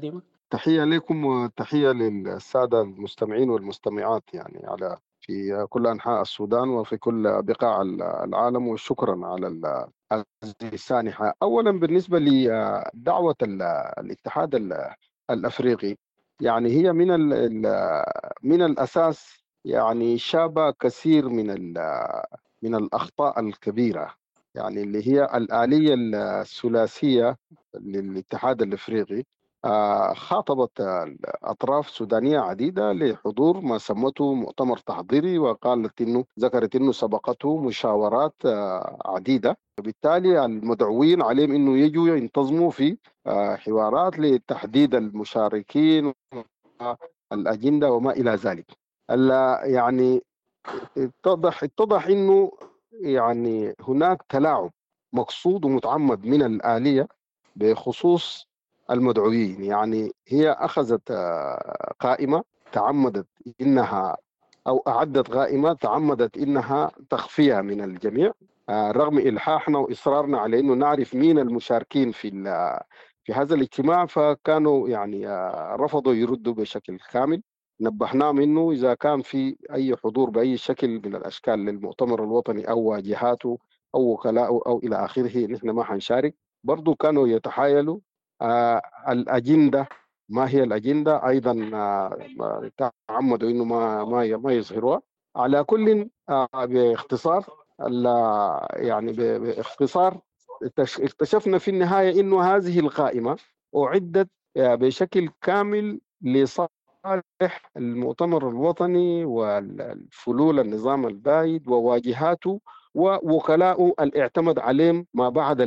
تحية لكم وتحية للسادة المستمعين والمستمعات يعني في كل أنحاء السودان وفي كل بقاع العالم، وشكرا على هذه السانحة. أولا بالنسبة لدعوة الاتحاد الأفريقي، يعني هي من الأساس يعني شابه كثير من الأخطاء الكبيرة، يعني اللي هي الآلية الثلاثية للاتحاد الأفريقي. خاطبت أطراف سودانية عديدة لحضور ما سمته مؤتمر تحضيري، ذكرت إنه سبقته مشاورات عديدة، وبالتالي المدعوين عليهم إنه يجوا ينتظموا في حوارات لتحديد المشاركين الأجندة وما إلى ذلك. يعني اتضح إنه يعني هناك تلاعب مقصود ومتعمد من الآلية بخصوص المدعوين. يعني هي أخذت قائمة تعمدت إنها أو أعدت قائمة تعمدت إنها تخفيها من الجميع، رغم إلحاحنا وإصرارنا على إنه نعرف مين المشاركين في هذا الاجتماع، فكانوا يعني رفضوا يردوا بشكل كامل. نبهناهم إنه إذا كان في أي حضور بأي شكل من الأشكال للمؤتمر الوطني أو واجهاته أو وكلاءه أو إلى آخره نحن ما حنشارك. برضو كانوا يتحايلوا الأجندة ما هي الأجندة، أيضا تعمدوا إنه ما يظهروها. على كل باختصار يعني باختصار اكتشفنا في النهاية إنه هذه القائمة أعدت بشكل كامل لصالح المؤتمر الوطني والفلول النظام البائد وواجهاته ووكلاء الاعتمد عليهم ما بعد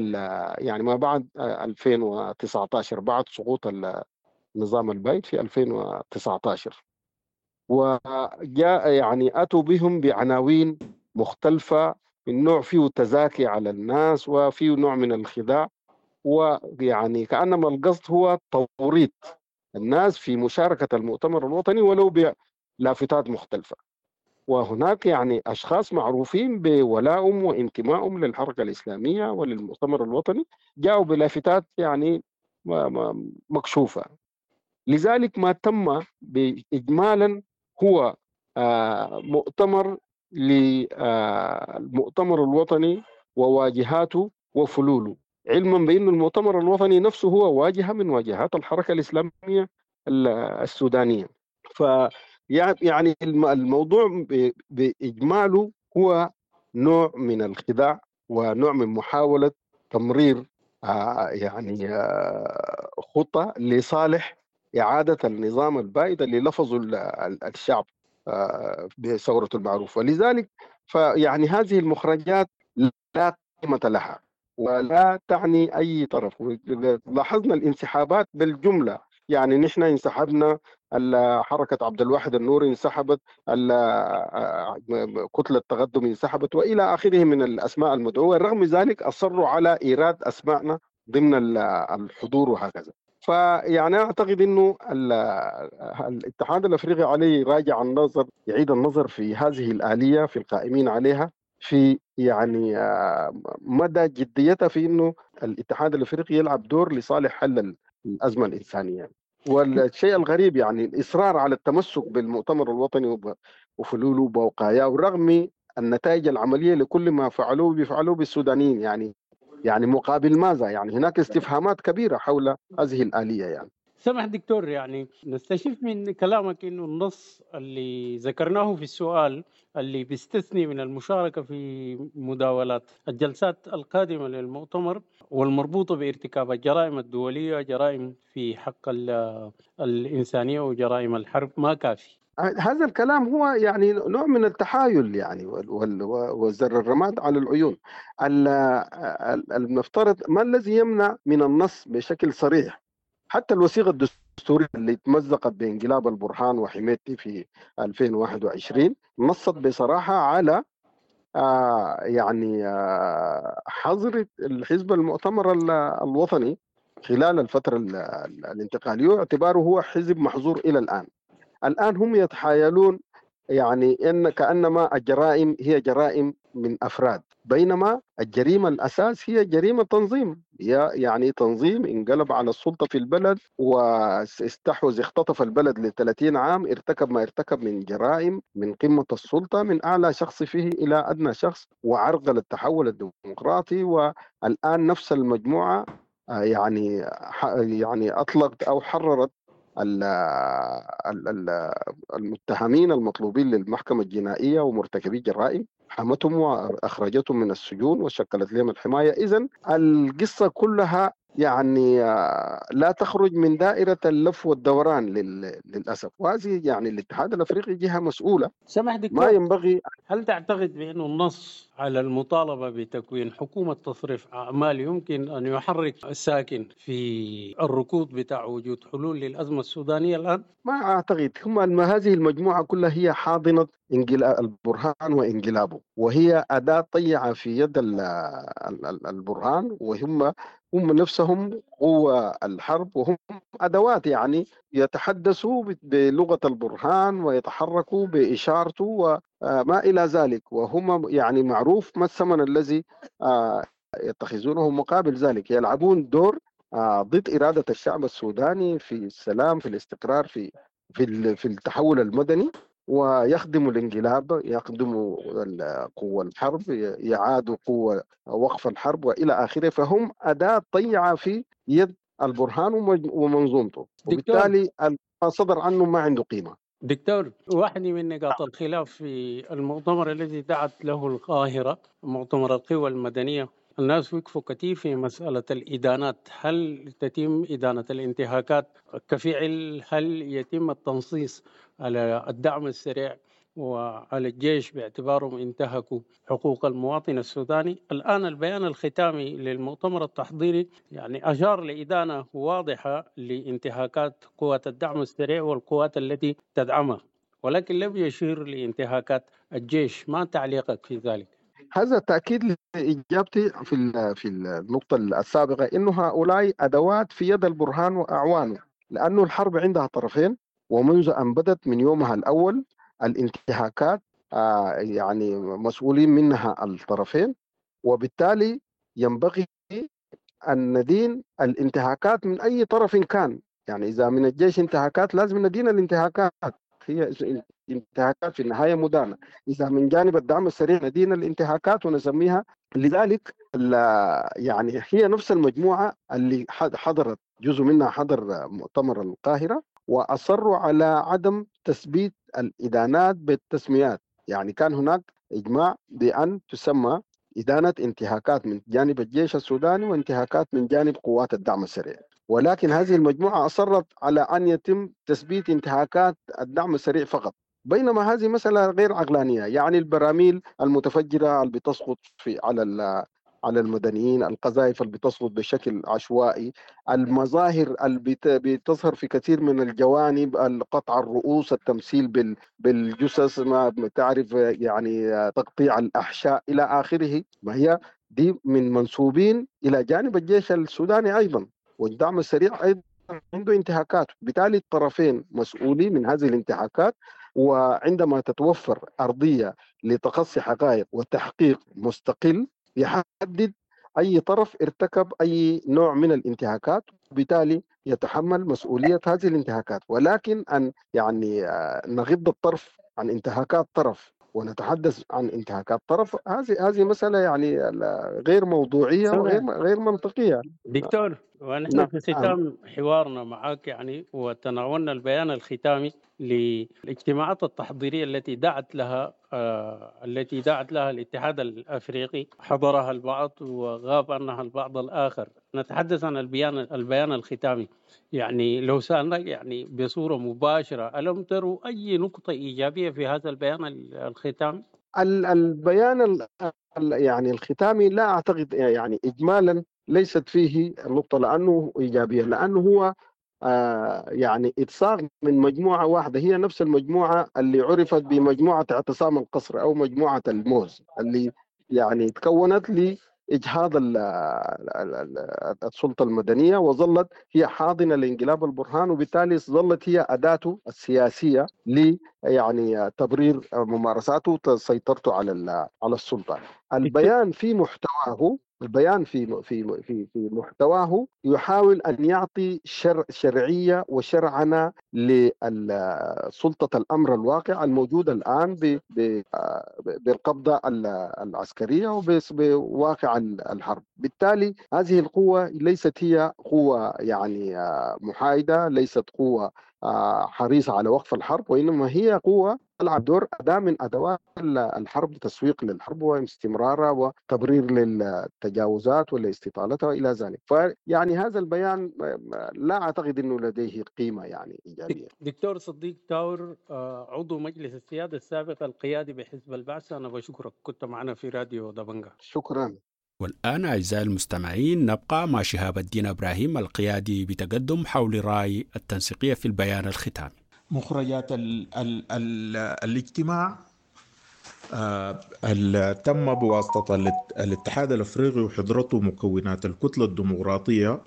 2019 بعد سقوط النظام البائد في 2019. وجاء يعني أتوا بهم بعناوين مختلفة، من نوع فيه تزاكي على الناس وفيه نوع من الخداع، ويعني كأنما القصد هو توريط الناس في مشاركة المؤتمر الوطني ولو بلافتات مختلفة. وهناك يعني أشخاص معروفين بولائهم وانتمائهم للحركة الإسلامية وللمؤتمر الوطني جاءوا بلافتات يعني مكشوفة. لذلك ما تم إجمالا هو مؤتمر للمؤتمر الوطني وواجهاته وفلوله، علما بأن المؤتمر الوطني نفسه هو واجهة من واجهات الحركة الإسلامية السودانية. يعني الموضوع بإجماله هو نوع من الخداع ونوع من محاولة تمرير يعني خطة لصالح إعادة النظام البائد اللي لفظوا الشعب بثورة المعروف. ولذلك فيعني هذه المخرجات لا قيمة لها ولا تعني أي طرف. لاحظنا الانسحابات بالجملة، يعني نحن انسحبنا، حركة عبد الواحد النوري انسحبت، كتلة التقدم انسحبت وإلى آخره من الأسماء المدعوة. رغم ذلك أصروا على إيراد أسماءنا ضمن الحضور وهكذا. فيعني أعتقد أنه الاتحاد الأفريقي عليه يراجع النظر، يعيد النظر في هذه الآلية في القائمين عليها، في يعني مدى جديتها في أنه الاتحاد الأفريقي يلعب دور لصالح حل الأزمة الإنسانية. والشيء الغريب يعني الإصرار على التمسك بالمؤتمر الوطني وفلوله وبقاياه، ورغم النتائج العملية لكل ما فعلوه بيفعلوه بالسودانيين. يعني مقابل ماذا؟ يعني هناك استفهامات كبيرة حول هذه الآلية. يعني سمح دكتور، يعني نستشف من كلامك إنه النص اللي ذكرناه في السؤال اللي بيستثني من المشاركة في مداولات الجلسات القادمة للمؤتمر والمربوطة بارتكاب الجرائم الدولية، جرائم في حق الإنسانية وجرائم الحرب، ما كافي. هذا الكلام هو يعني نوع من التحايل يعني وزر الرماد على العيون. المفترض ما الذي يمنع من النص بشكل صريح؟ حتى الوثيقة الدستورية اللي تمزقت بانقلاب البرهان وحميدتي في 2021 نصت بصراحة على يعني حظر الحزب المؤتمر الوطني خلال الفترة الانتقالية، اعتباره هو حزب محظور إلى الآن. الآن هم يتحايلون يعني إن كأنما الجرائم هي جرائم من أفراد، بينما الجريمة الأساس هي جريمة تنظيم، هي يعني تنظيم انقلب على السلطة في البلد واستحوذ اختطف البلد ل30 عام، ارتكب ما ارتكب من جرائم من قمة السلطة من أعلى شخص فيه إلى أدنى شخص، وعرقل التحول الديمقراطي. والآن نفس المجموعة يعني أطلقت أو حررت المتهمين المطلوبين للمحكمة الجنائية ومرتكبي الجرائم، حمتهم وأخرجتهم من السجون وشكلت لهم الحماية. إذن القصة كلها يعني لا تخرج من دائرة اللف والدوران للأسف، وهذه يعني الاتحاد الأفريقي جهة مسؤولة. سمح دكتور، ما ينبغي. هل تعتقد بأن النص على المطالبة بتكوين حكومة تصريف أعمال يمكن أن يحرك الساكن في الركود بتاع وجود حلول للأزمة السودانية الآن؟ ما أعتقد. هذه المجموعة كلها هي حاضنة البرهان وانقلابه، وهي أداة طيعة في يد البرهان، وهم نفسهم قوة الحرب، وهم أدوات يعني يتحدثوا بلغة البرهان ويتحركوا بإشارته وما إلى ذلك، وهم يعني معروف ما الثمن الذي يتخذونه مقابل ذلك. يلعبون دور ضد إرادة الشعب السوداني في السلام، في الاستقرار، في التحول المدني، ويخدموا الانقلاب، يخدموا قوة الحرب، يعادوا قوة وقف الحرب وإلى آخره. فهم أداة طيعة في يد البرهان ومنظومته، وبالتالي ما صدر عنه ما عنده قيمة. دكتور، واحدة من نقاط الخلاف في المؤتمر الذي دعت له القاهرة، مؤتمر القوى المدنية، الناس وقفوا كثير في مسألة الإدانات. هل تتم إدانة الانتهاكات كفعل؟ هل يتم التنصيص على الدعم السريع وعلى الجيش باعتبارهم انتهكوا حقوق المواطن السوداني؟ الآن البيان الختامي للمؤتمر التحضيري يعني أشار لإدانة واضحة لانتهاكات قوات الدعم السريع والقوات التي تدعمها، ولكن لم يشير لانتهاكات الجيش. ما تعليقك في ذلك؟ هذا تأكيد لإجابتي في النقطة السابقة، إنه هؤلاء أدوات في يد البرهان وأعوانه، لأنه الحرب عندها طرفين، ومنذ أن بدت من يومها الأول الانتهاكات يعني مسؤولين منها الطرفين، وبالتالي ينبغي أن ندين الانتهاكات من أي طرف كان. يعني إذا من الجيش انتهاكات لازم ندين الانتهاكات، هي انتهاكات في النهاية مدانة. إذا من جانب الدعم السريع ندين الانتهاكات ونسميها. لذلك يعني هي نفس المجموعة اللي حضرت، جزء منها حضر مؤتمر القاهرة، وأصروا على عدم تثبيت الإدانات بالتسميات. يعني كان هناك إجماع بأن تسمى إدانة انتهاكات من جانب الجيش السوداني وانتهاكات من جانب قوات الدعم السريع، ولكن هذه المجموعة أصرت على أن يتم تثبيت انتهاكات الدعم السريع فقط، بينما هذه مسألة غير عقلانية. يعني البراميل المتفجرة اللي بتسقط على المدنيين، القذائف اللي بتسقط بشكل عشوائي، المظاهر اللي بتظهر في كثير من الجوانب، قطع الرؤوس، التمثيل بالجثث، ما تعرف يعني تقطيع الأحشاء إلى آخره، ما هي دي من منسوبين إلى جانب الجيش السوداني أيضا، والدعم السريع أيضا عنده انتهاكات. بالتالي الطرفين مسؤولين من هذه الانتهاكات، وعندما تتوفر أرضية لتقصي حقائق وتحقيق مستقل يحدد أي طرف ارتكب أي نوع من الانتهاكات، وبالتالي يتحمل مسؤولية هذه الانتهاكات. ولكن أن يعني نغض الطرف عن انتهاكات طرف ونتحدث عن انتهاكات طرف، هذه مسألة يعني غير موضوعية وغير منطقية. دكتور، ونحن في ختام حوارنا معك يعني وتناولنا البيان الختامي للاجتماعات التحضيرية التي دعت لها الاتحاد الأفريقي، حضرها البعض وغاب عنها البعض الآخر. نتحدث عن البيان الختامي. يعني لو سألناك يعني بصورة مباشرة، ألم تروا أي نقطة إيجابية في هذا البيان الختامي؟ البيان يعني الختامي لا أعتقد يعني إجمالا ليست فيه النقطة لأنه إيجابية، لأنه هو يعني إتصاغ من مجموعة واحدة، هي نفس المجموعة اللي عرفت بمجموعة اعتصام القصر أو مجموعة الموز، اللي يعني تكونت إجهاض السلطة المدنية، وظلت هي حاضنة لانقلاب البرهان، وبالتالي ظلت هي أداته السياسية يعني تبرير ممارساته وسيطرته على السلطة. البيان في محتواه يحاول أن يعطي شرعية وشرعنة لسلطة الأمر الواقع الموجودة الآن بالقبضة العسكرية وبواقع الحرب. بالتالي هذه القوة ليست هي قوة يعني محايدة، ليست قوة حريصة على وقف الحرب، وإنما هي قوة تلعب دور أداة من أدوات الحرب لتسويق للحرب واستمرارها وتبرير للتجاوزات والاستطالتها وإلى ذلك. فيعني هذا البيان لا أعتقد أنه لديه قيمة يعني إيجابية. دكتور صديق تاور، عضو مجلس السيادة السابق القيادي بحزب البعث، أنا بشكرك، كنت معنا في راديو دبنجة. شكرا. والآن أعزائي المستمعين نبقى مع شهاب الدين إبراهيم القيادي بتقدم حول رأي التنسيقية في البيان الختامي. مخرجات الاجتماع تم بواسطة الاتحاد الأفريقي وحضرته مكونات الكتلة الديمقراطية،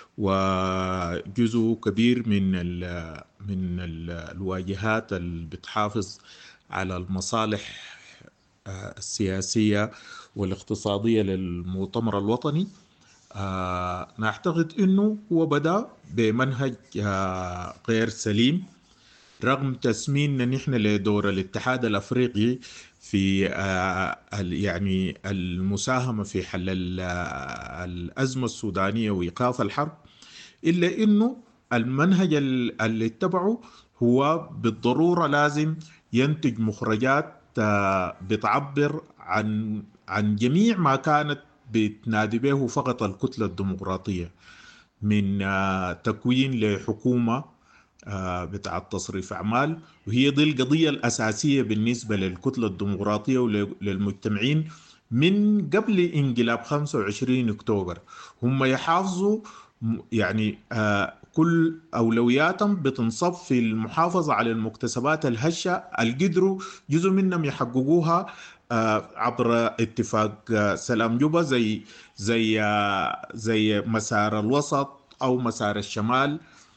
وجزء كبير من الواجهات اللي بتحافظ على المصالح السياسية والاقتصادية للمؤتمر الوطني. نعتقد أنه هو بدأ بمنهج غير سليم، رغم تسميننا نحن لدور الاتحاد الأفريقي في يعني المساهمة في حل الأزمة السودانية وإيقاف الحرب، إلا أنه المنهج اللي اتبعه هو بالضرورة لازم ينتج مخرجات بتعبر عن جميع ما كانت بتنادي به فقط الكتلة الديمقراطية، من تكوين لحكومة بتاع تصريف أعمال، وهي دي القضية الأساسية بالنسبة للكتلة الديمقراطية وللمجتمعين من قبل انقلاب 25 أكتوبر. هم يحافظوا يعني كل أولوياتهم بتنصب في المحافظة على المكتسبات الهشة اللي قدروا جزء منهم يحققوها عبر اتفاق سلام جوبا زي مسار الوسط أو مسار الشمال.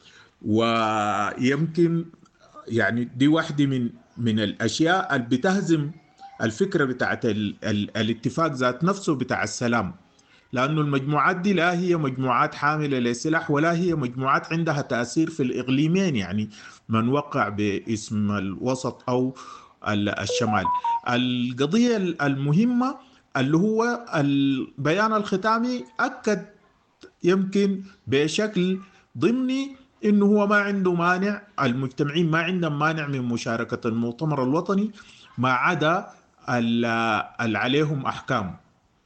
ويمكن يعني دي واحدة من الأشياء اللي بتهزم الفكرة بتاعت الاتفاق ذات نفسه بتاع السلام، لأنه المجموعات دي لا هي مجموعات حاملة لسلاح ولا هي مجموعات عندها تأثير في الإقليمين، يعني من وقع باسم الوسط أو الشمال. القضية المهمة اللي هو البيان الختامي أكد يمكن بشكل ضمني إنه هو ما عنده مانع، المجتمعين ما عندهم مانع من مشاركة المؤتمر الوطني ما عدا اللي عليهم أحكام.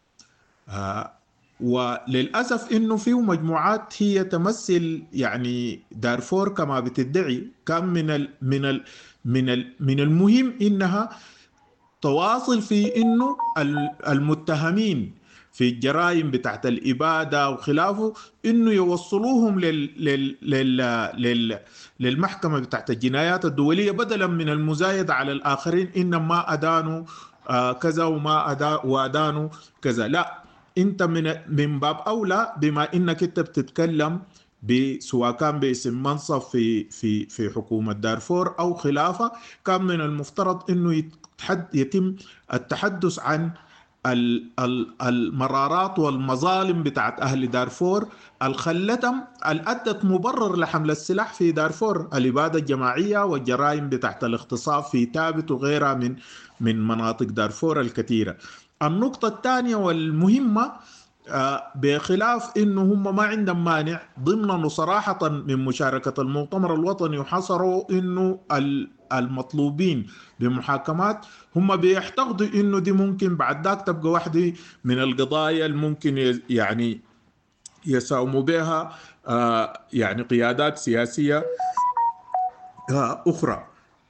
وللأسف إنه فيه مجموعات هي تمثل يعني دارفور كما بتدعي. كان من المهم إنها تواصل في إنه المتهمين في الجرائم بتاعت الإبادة وخلافه إنه يوصلوهم للمحكمة بتاعت الجنايات الدولية، بدلا من المزايدة على الآخرين إنما أدانوا كذا وأدانوا كذا. لا، أنت من باب أولى بما إنك أنت بتتكلم سواء كان باسم منصب في حكومة دارفور أو خلافة، كان من المفترض إنه يتم التحدث عن المرارات والمظالم بتاعت أهل دارفور الخلتهم الأدت مبرر لحمل السلاح في دارفور، الإبادة الجماعية والجرائم بتاعت الاغتصاب في تابت وغيرها من مناطق دارفور الكثيرة. النقطة الثانية والمهمة بخلاف إنه هم ما عندهم مانع ضمنا صراحة من مشاركة المؤتمر الوطني، وحصروا إنه المطلوبين بمحاكمات هم بيعتقدوا إنه دي ممكن بعد ذاك تبقى واحدة من القضايا الممكن يعني يساوموا بها يعني قيادات سياسية أخرى.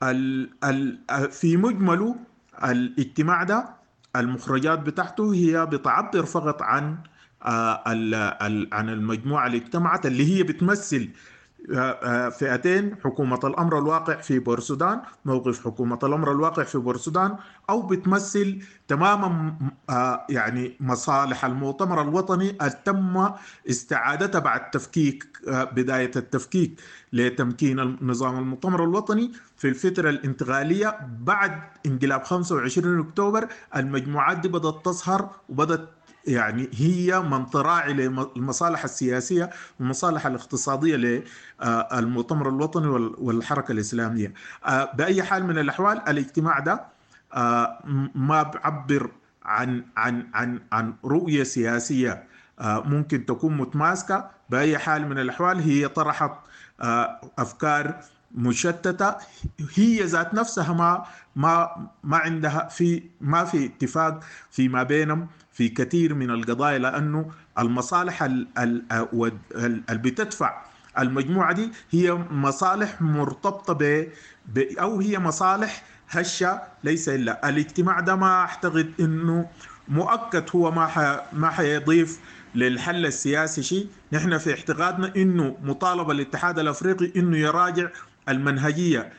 في مجمله الاجتماع ده المخرجات بتاعته هي بتعبر فقط عن المجموعة اللي اجتمعت، اللي هي بتمثل فئتين، حكومة الأمر الواقع في بورسودان، موقف حكومة الأمر الواقع في بورسودان، أو بتمثل تماما يعني مصالح المؤتمر الوطني تم استعادتها بعد تفكيك، بداية التفكيك لتمكين النظام المؤتمر الوطني في الفترة الانتقالية بعد انقلاب 25 أكتوبر. المجموعات دي بدأت تظهر وبدأت يعني هي من تراعي للمصالح السياسية والمصالح الاقتصادية للمؤتمر الوطني والحركة الإسلامية. بأي حال من الأحوال الاجتماع ده ما بعبر عن رؤية سياسية ممكن تكون متماسكة. بأي حال من الأحوال هي طرحت أفكار مشتتة، هي ذات نفسها ما عندها ما في اتفاق فيما بينهم في كثير من القضايا، لأنه المصالح اللي بتدفع المجموعة دي هي مصالح مرتبطة أو هي مصالح هشة. ليس إلا الاجتماع ده ما أعتقد أنه مؤكد هو ما حيضيف للحل السياسي شيء. نحن في اعتقادنا أنه مطالبة الاتحاد الأفريقي أنه يراجع المنهجية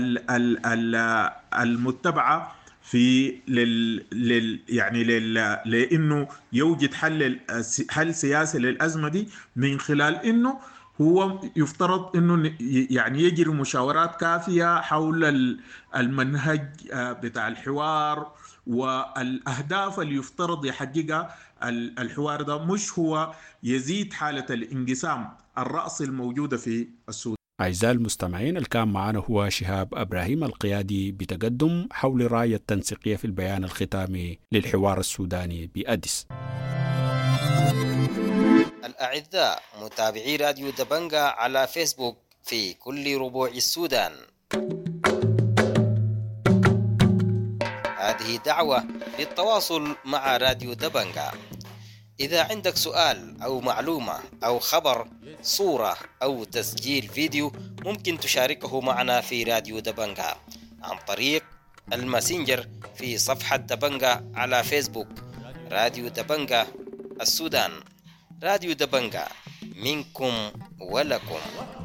المتبعة في لأنه يوجد حل سياسي للأزمة دي، من خلال أنه هو يفترض أنه يعني يجري مشاورات كافية حول المنهج بتاع الحوار والأهداف اللي يفترض يحققها الحوار ده، مش هو يزيد حالة الانقسام الرأسي الموجودة في السودان. أعزائي المستمعين، الكان معنا هو شهاب إبراهيم القيادي بتقدم حول راية التنسيقية في البيان الختامي للحوار السوداني بأديس. الأعزاء متابعي راديو دبنجا على فيسبوك في كل ربوع السودان، هذه دعوة للتواصل مع راديو دبنجا. إذا عندك سؤال أو معلومة أو خبر، صورة أو تسجيل فيديو، ممكن تشاركه معنا في راديو دبنجا عن طريق الماسنجر في صفحة دبنجا على فيسبوك. راديو دبنجا السودان، راديو دبنجا منكم ولكم.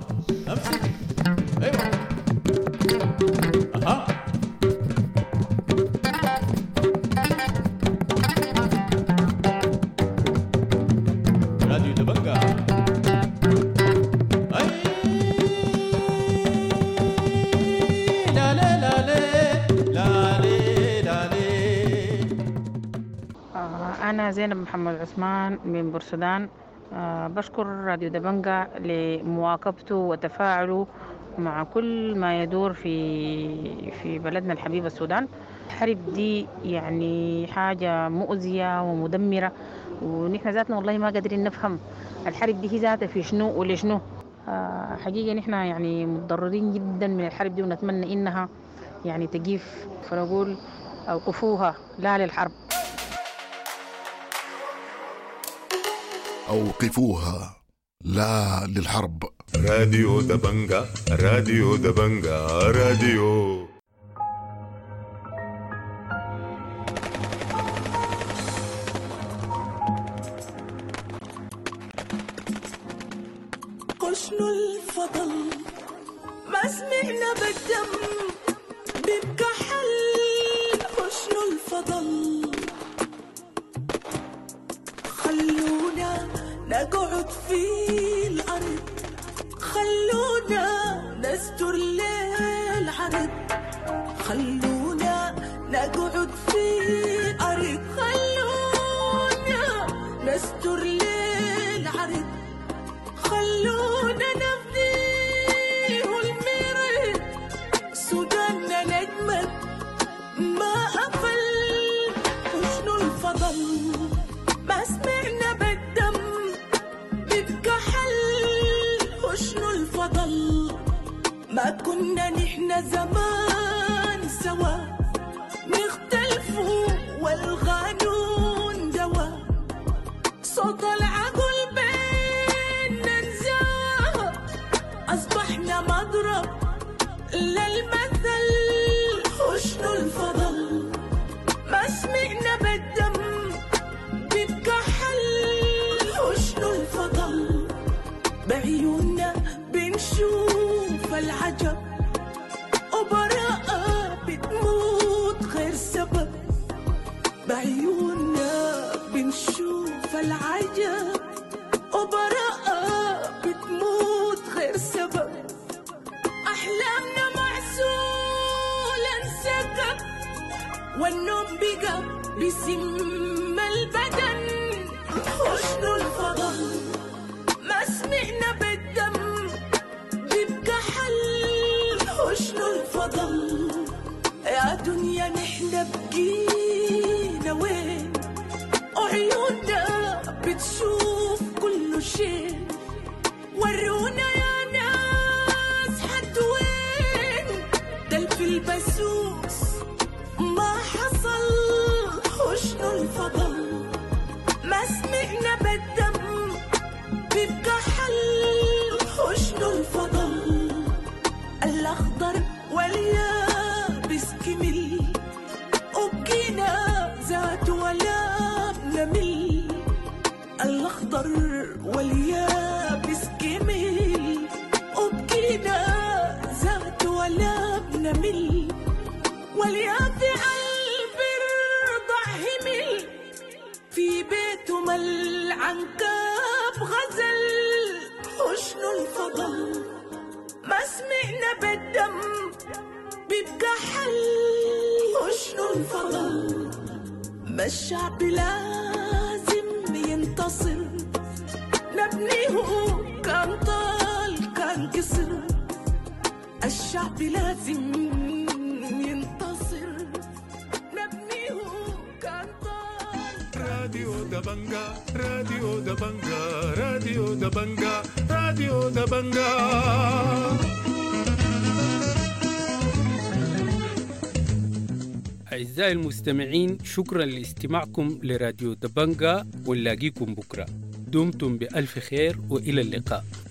أنا زينب محمد عثمان من بورسودان. بشكر راديو دبنجا لمواكبته وتفاعله مع كل ما يدور في بلدنا الحبيب السودان. الحرب دي يعني حاجة مؤذية ومدمرة، ونحن ذاتنا والله ما قادرين نفهم الحرب دي هي ذاتها في شنو ولشنو. حقيقة نحن يعني متضررين جدا من الحرب دي، ونتمنى إنها يعني تجيف، فنقول أوقفوها لا للحرب. أوقفوها لا للحرب. راديو دبنجا، راديو دبنجا، راديو. شنو الفضل ما سمعنا بالدم بكحل، وشنو الفضل خلونا نقعد في الأرض، خلونا نستر ليل عرض، خلونا نقعد في الأرض، خلونا نستر ليل عرض، خلونا نفديه المرض، سوداننا نجمد ما أفل، وشنو الفضل ما سمعنا بالدم بتكحل، وشنو الفضل ما كنا نحن زمان سوا نختلفوا والقانون دوا، صوت السكن والنوم بقى بسم البدن. حسن الفضل ما سمعنا بالدم بيبقى حل. حسن الفضل يا دنيا نحن بقينا وين؟ عيوننا بتشوف كل شيء. ورونا يا ناس حد وين؟ ده في البسوس ما حصل. حسن الفضل ما سمعنا بالدم بيبقى حل. حسن الفضل الأخضر واليابس كمل وبقينا ذات ولا بنمل. الأخضر واليابس كمل وبقينا ذات ولا بنمل. واليافع البرضع همل في بيتهم العنكاب غزل. حسن الفضل ما سمعنا بالدم بيبقى حل. حسن الفضل ما الشعب لازم ينتصر. نبنيه كان طال كان قصر. الشعب لازم ينتصر. نبنيه كان طال. راديو دبنجا راديو دبنجا راديو دبنجا راديو دبنجا. أعزائي المستمعين، شكرا لاستماعكم لراديو دبنجا، ونلاقيكم بكرة. دمتم بألف خير وإلى اللقاء.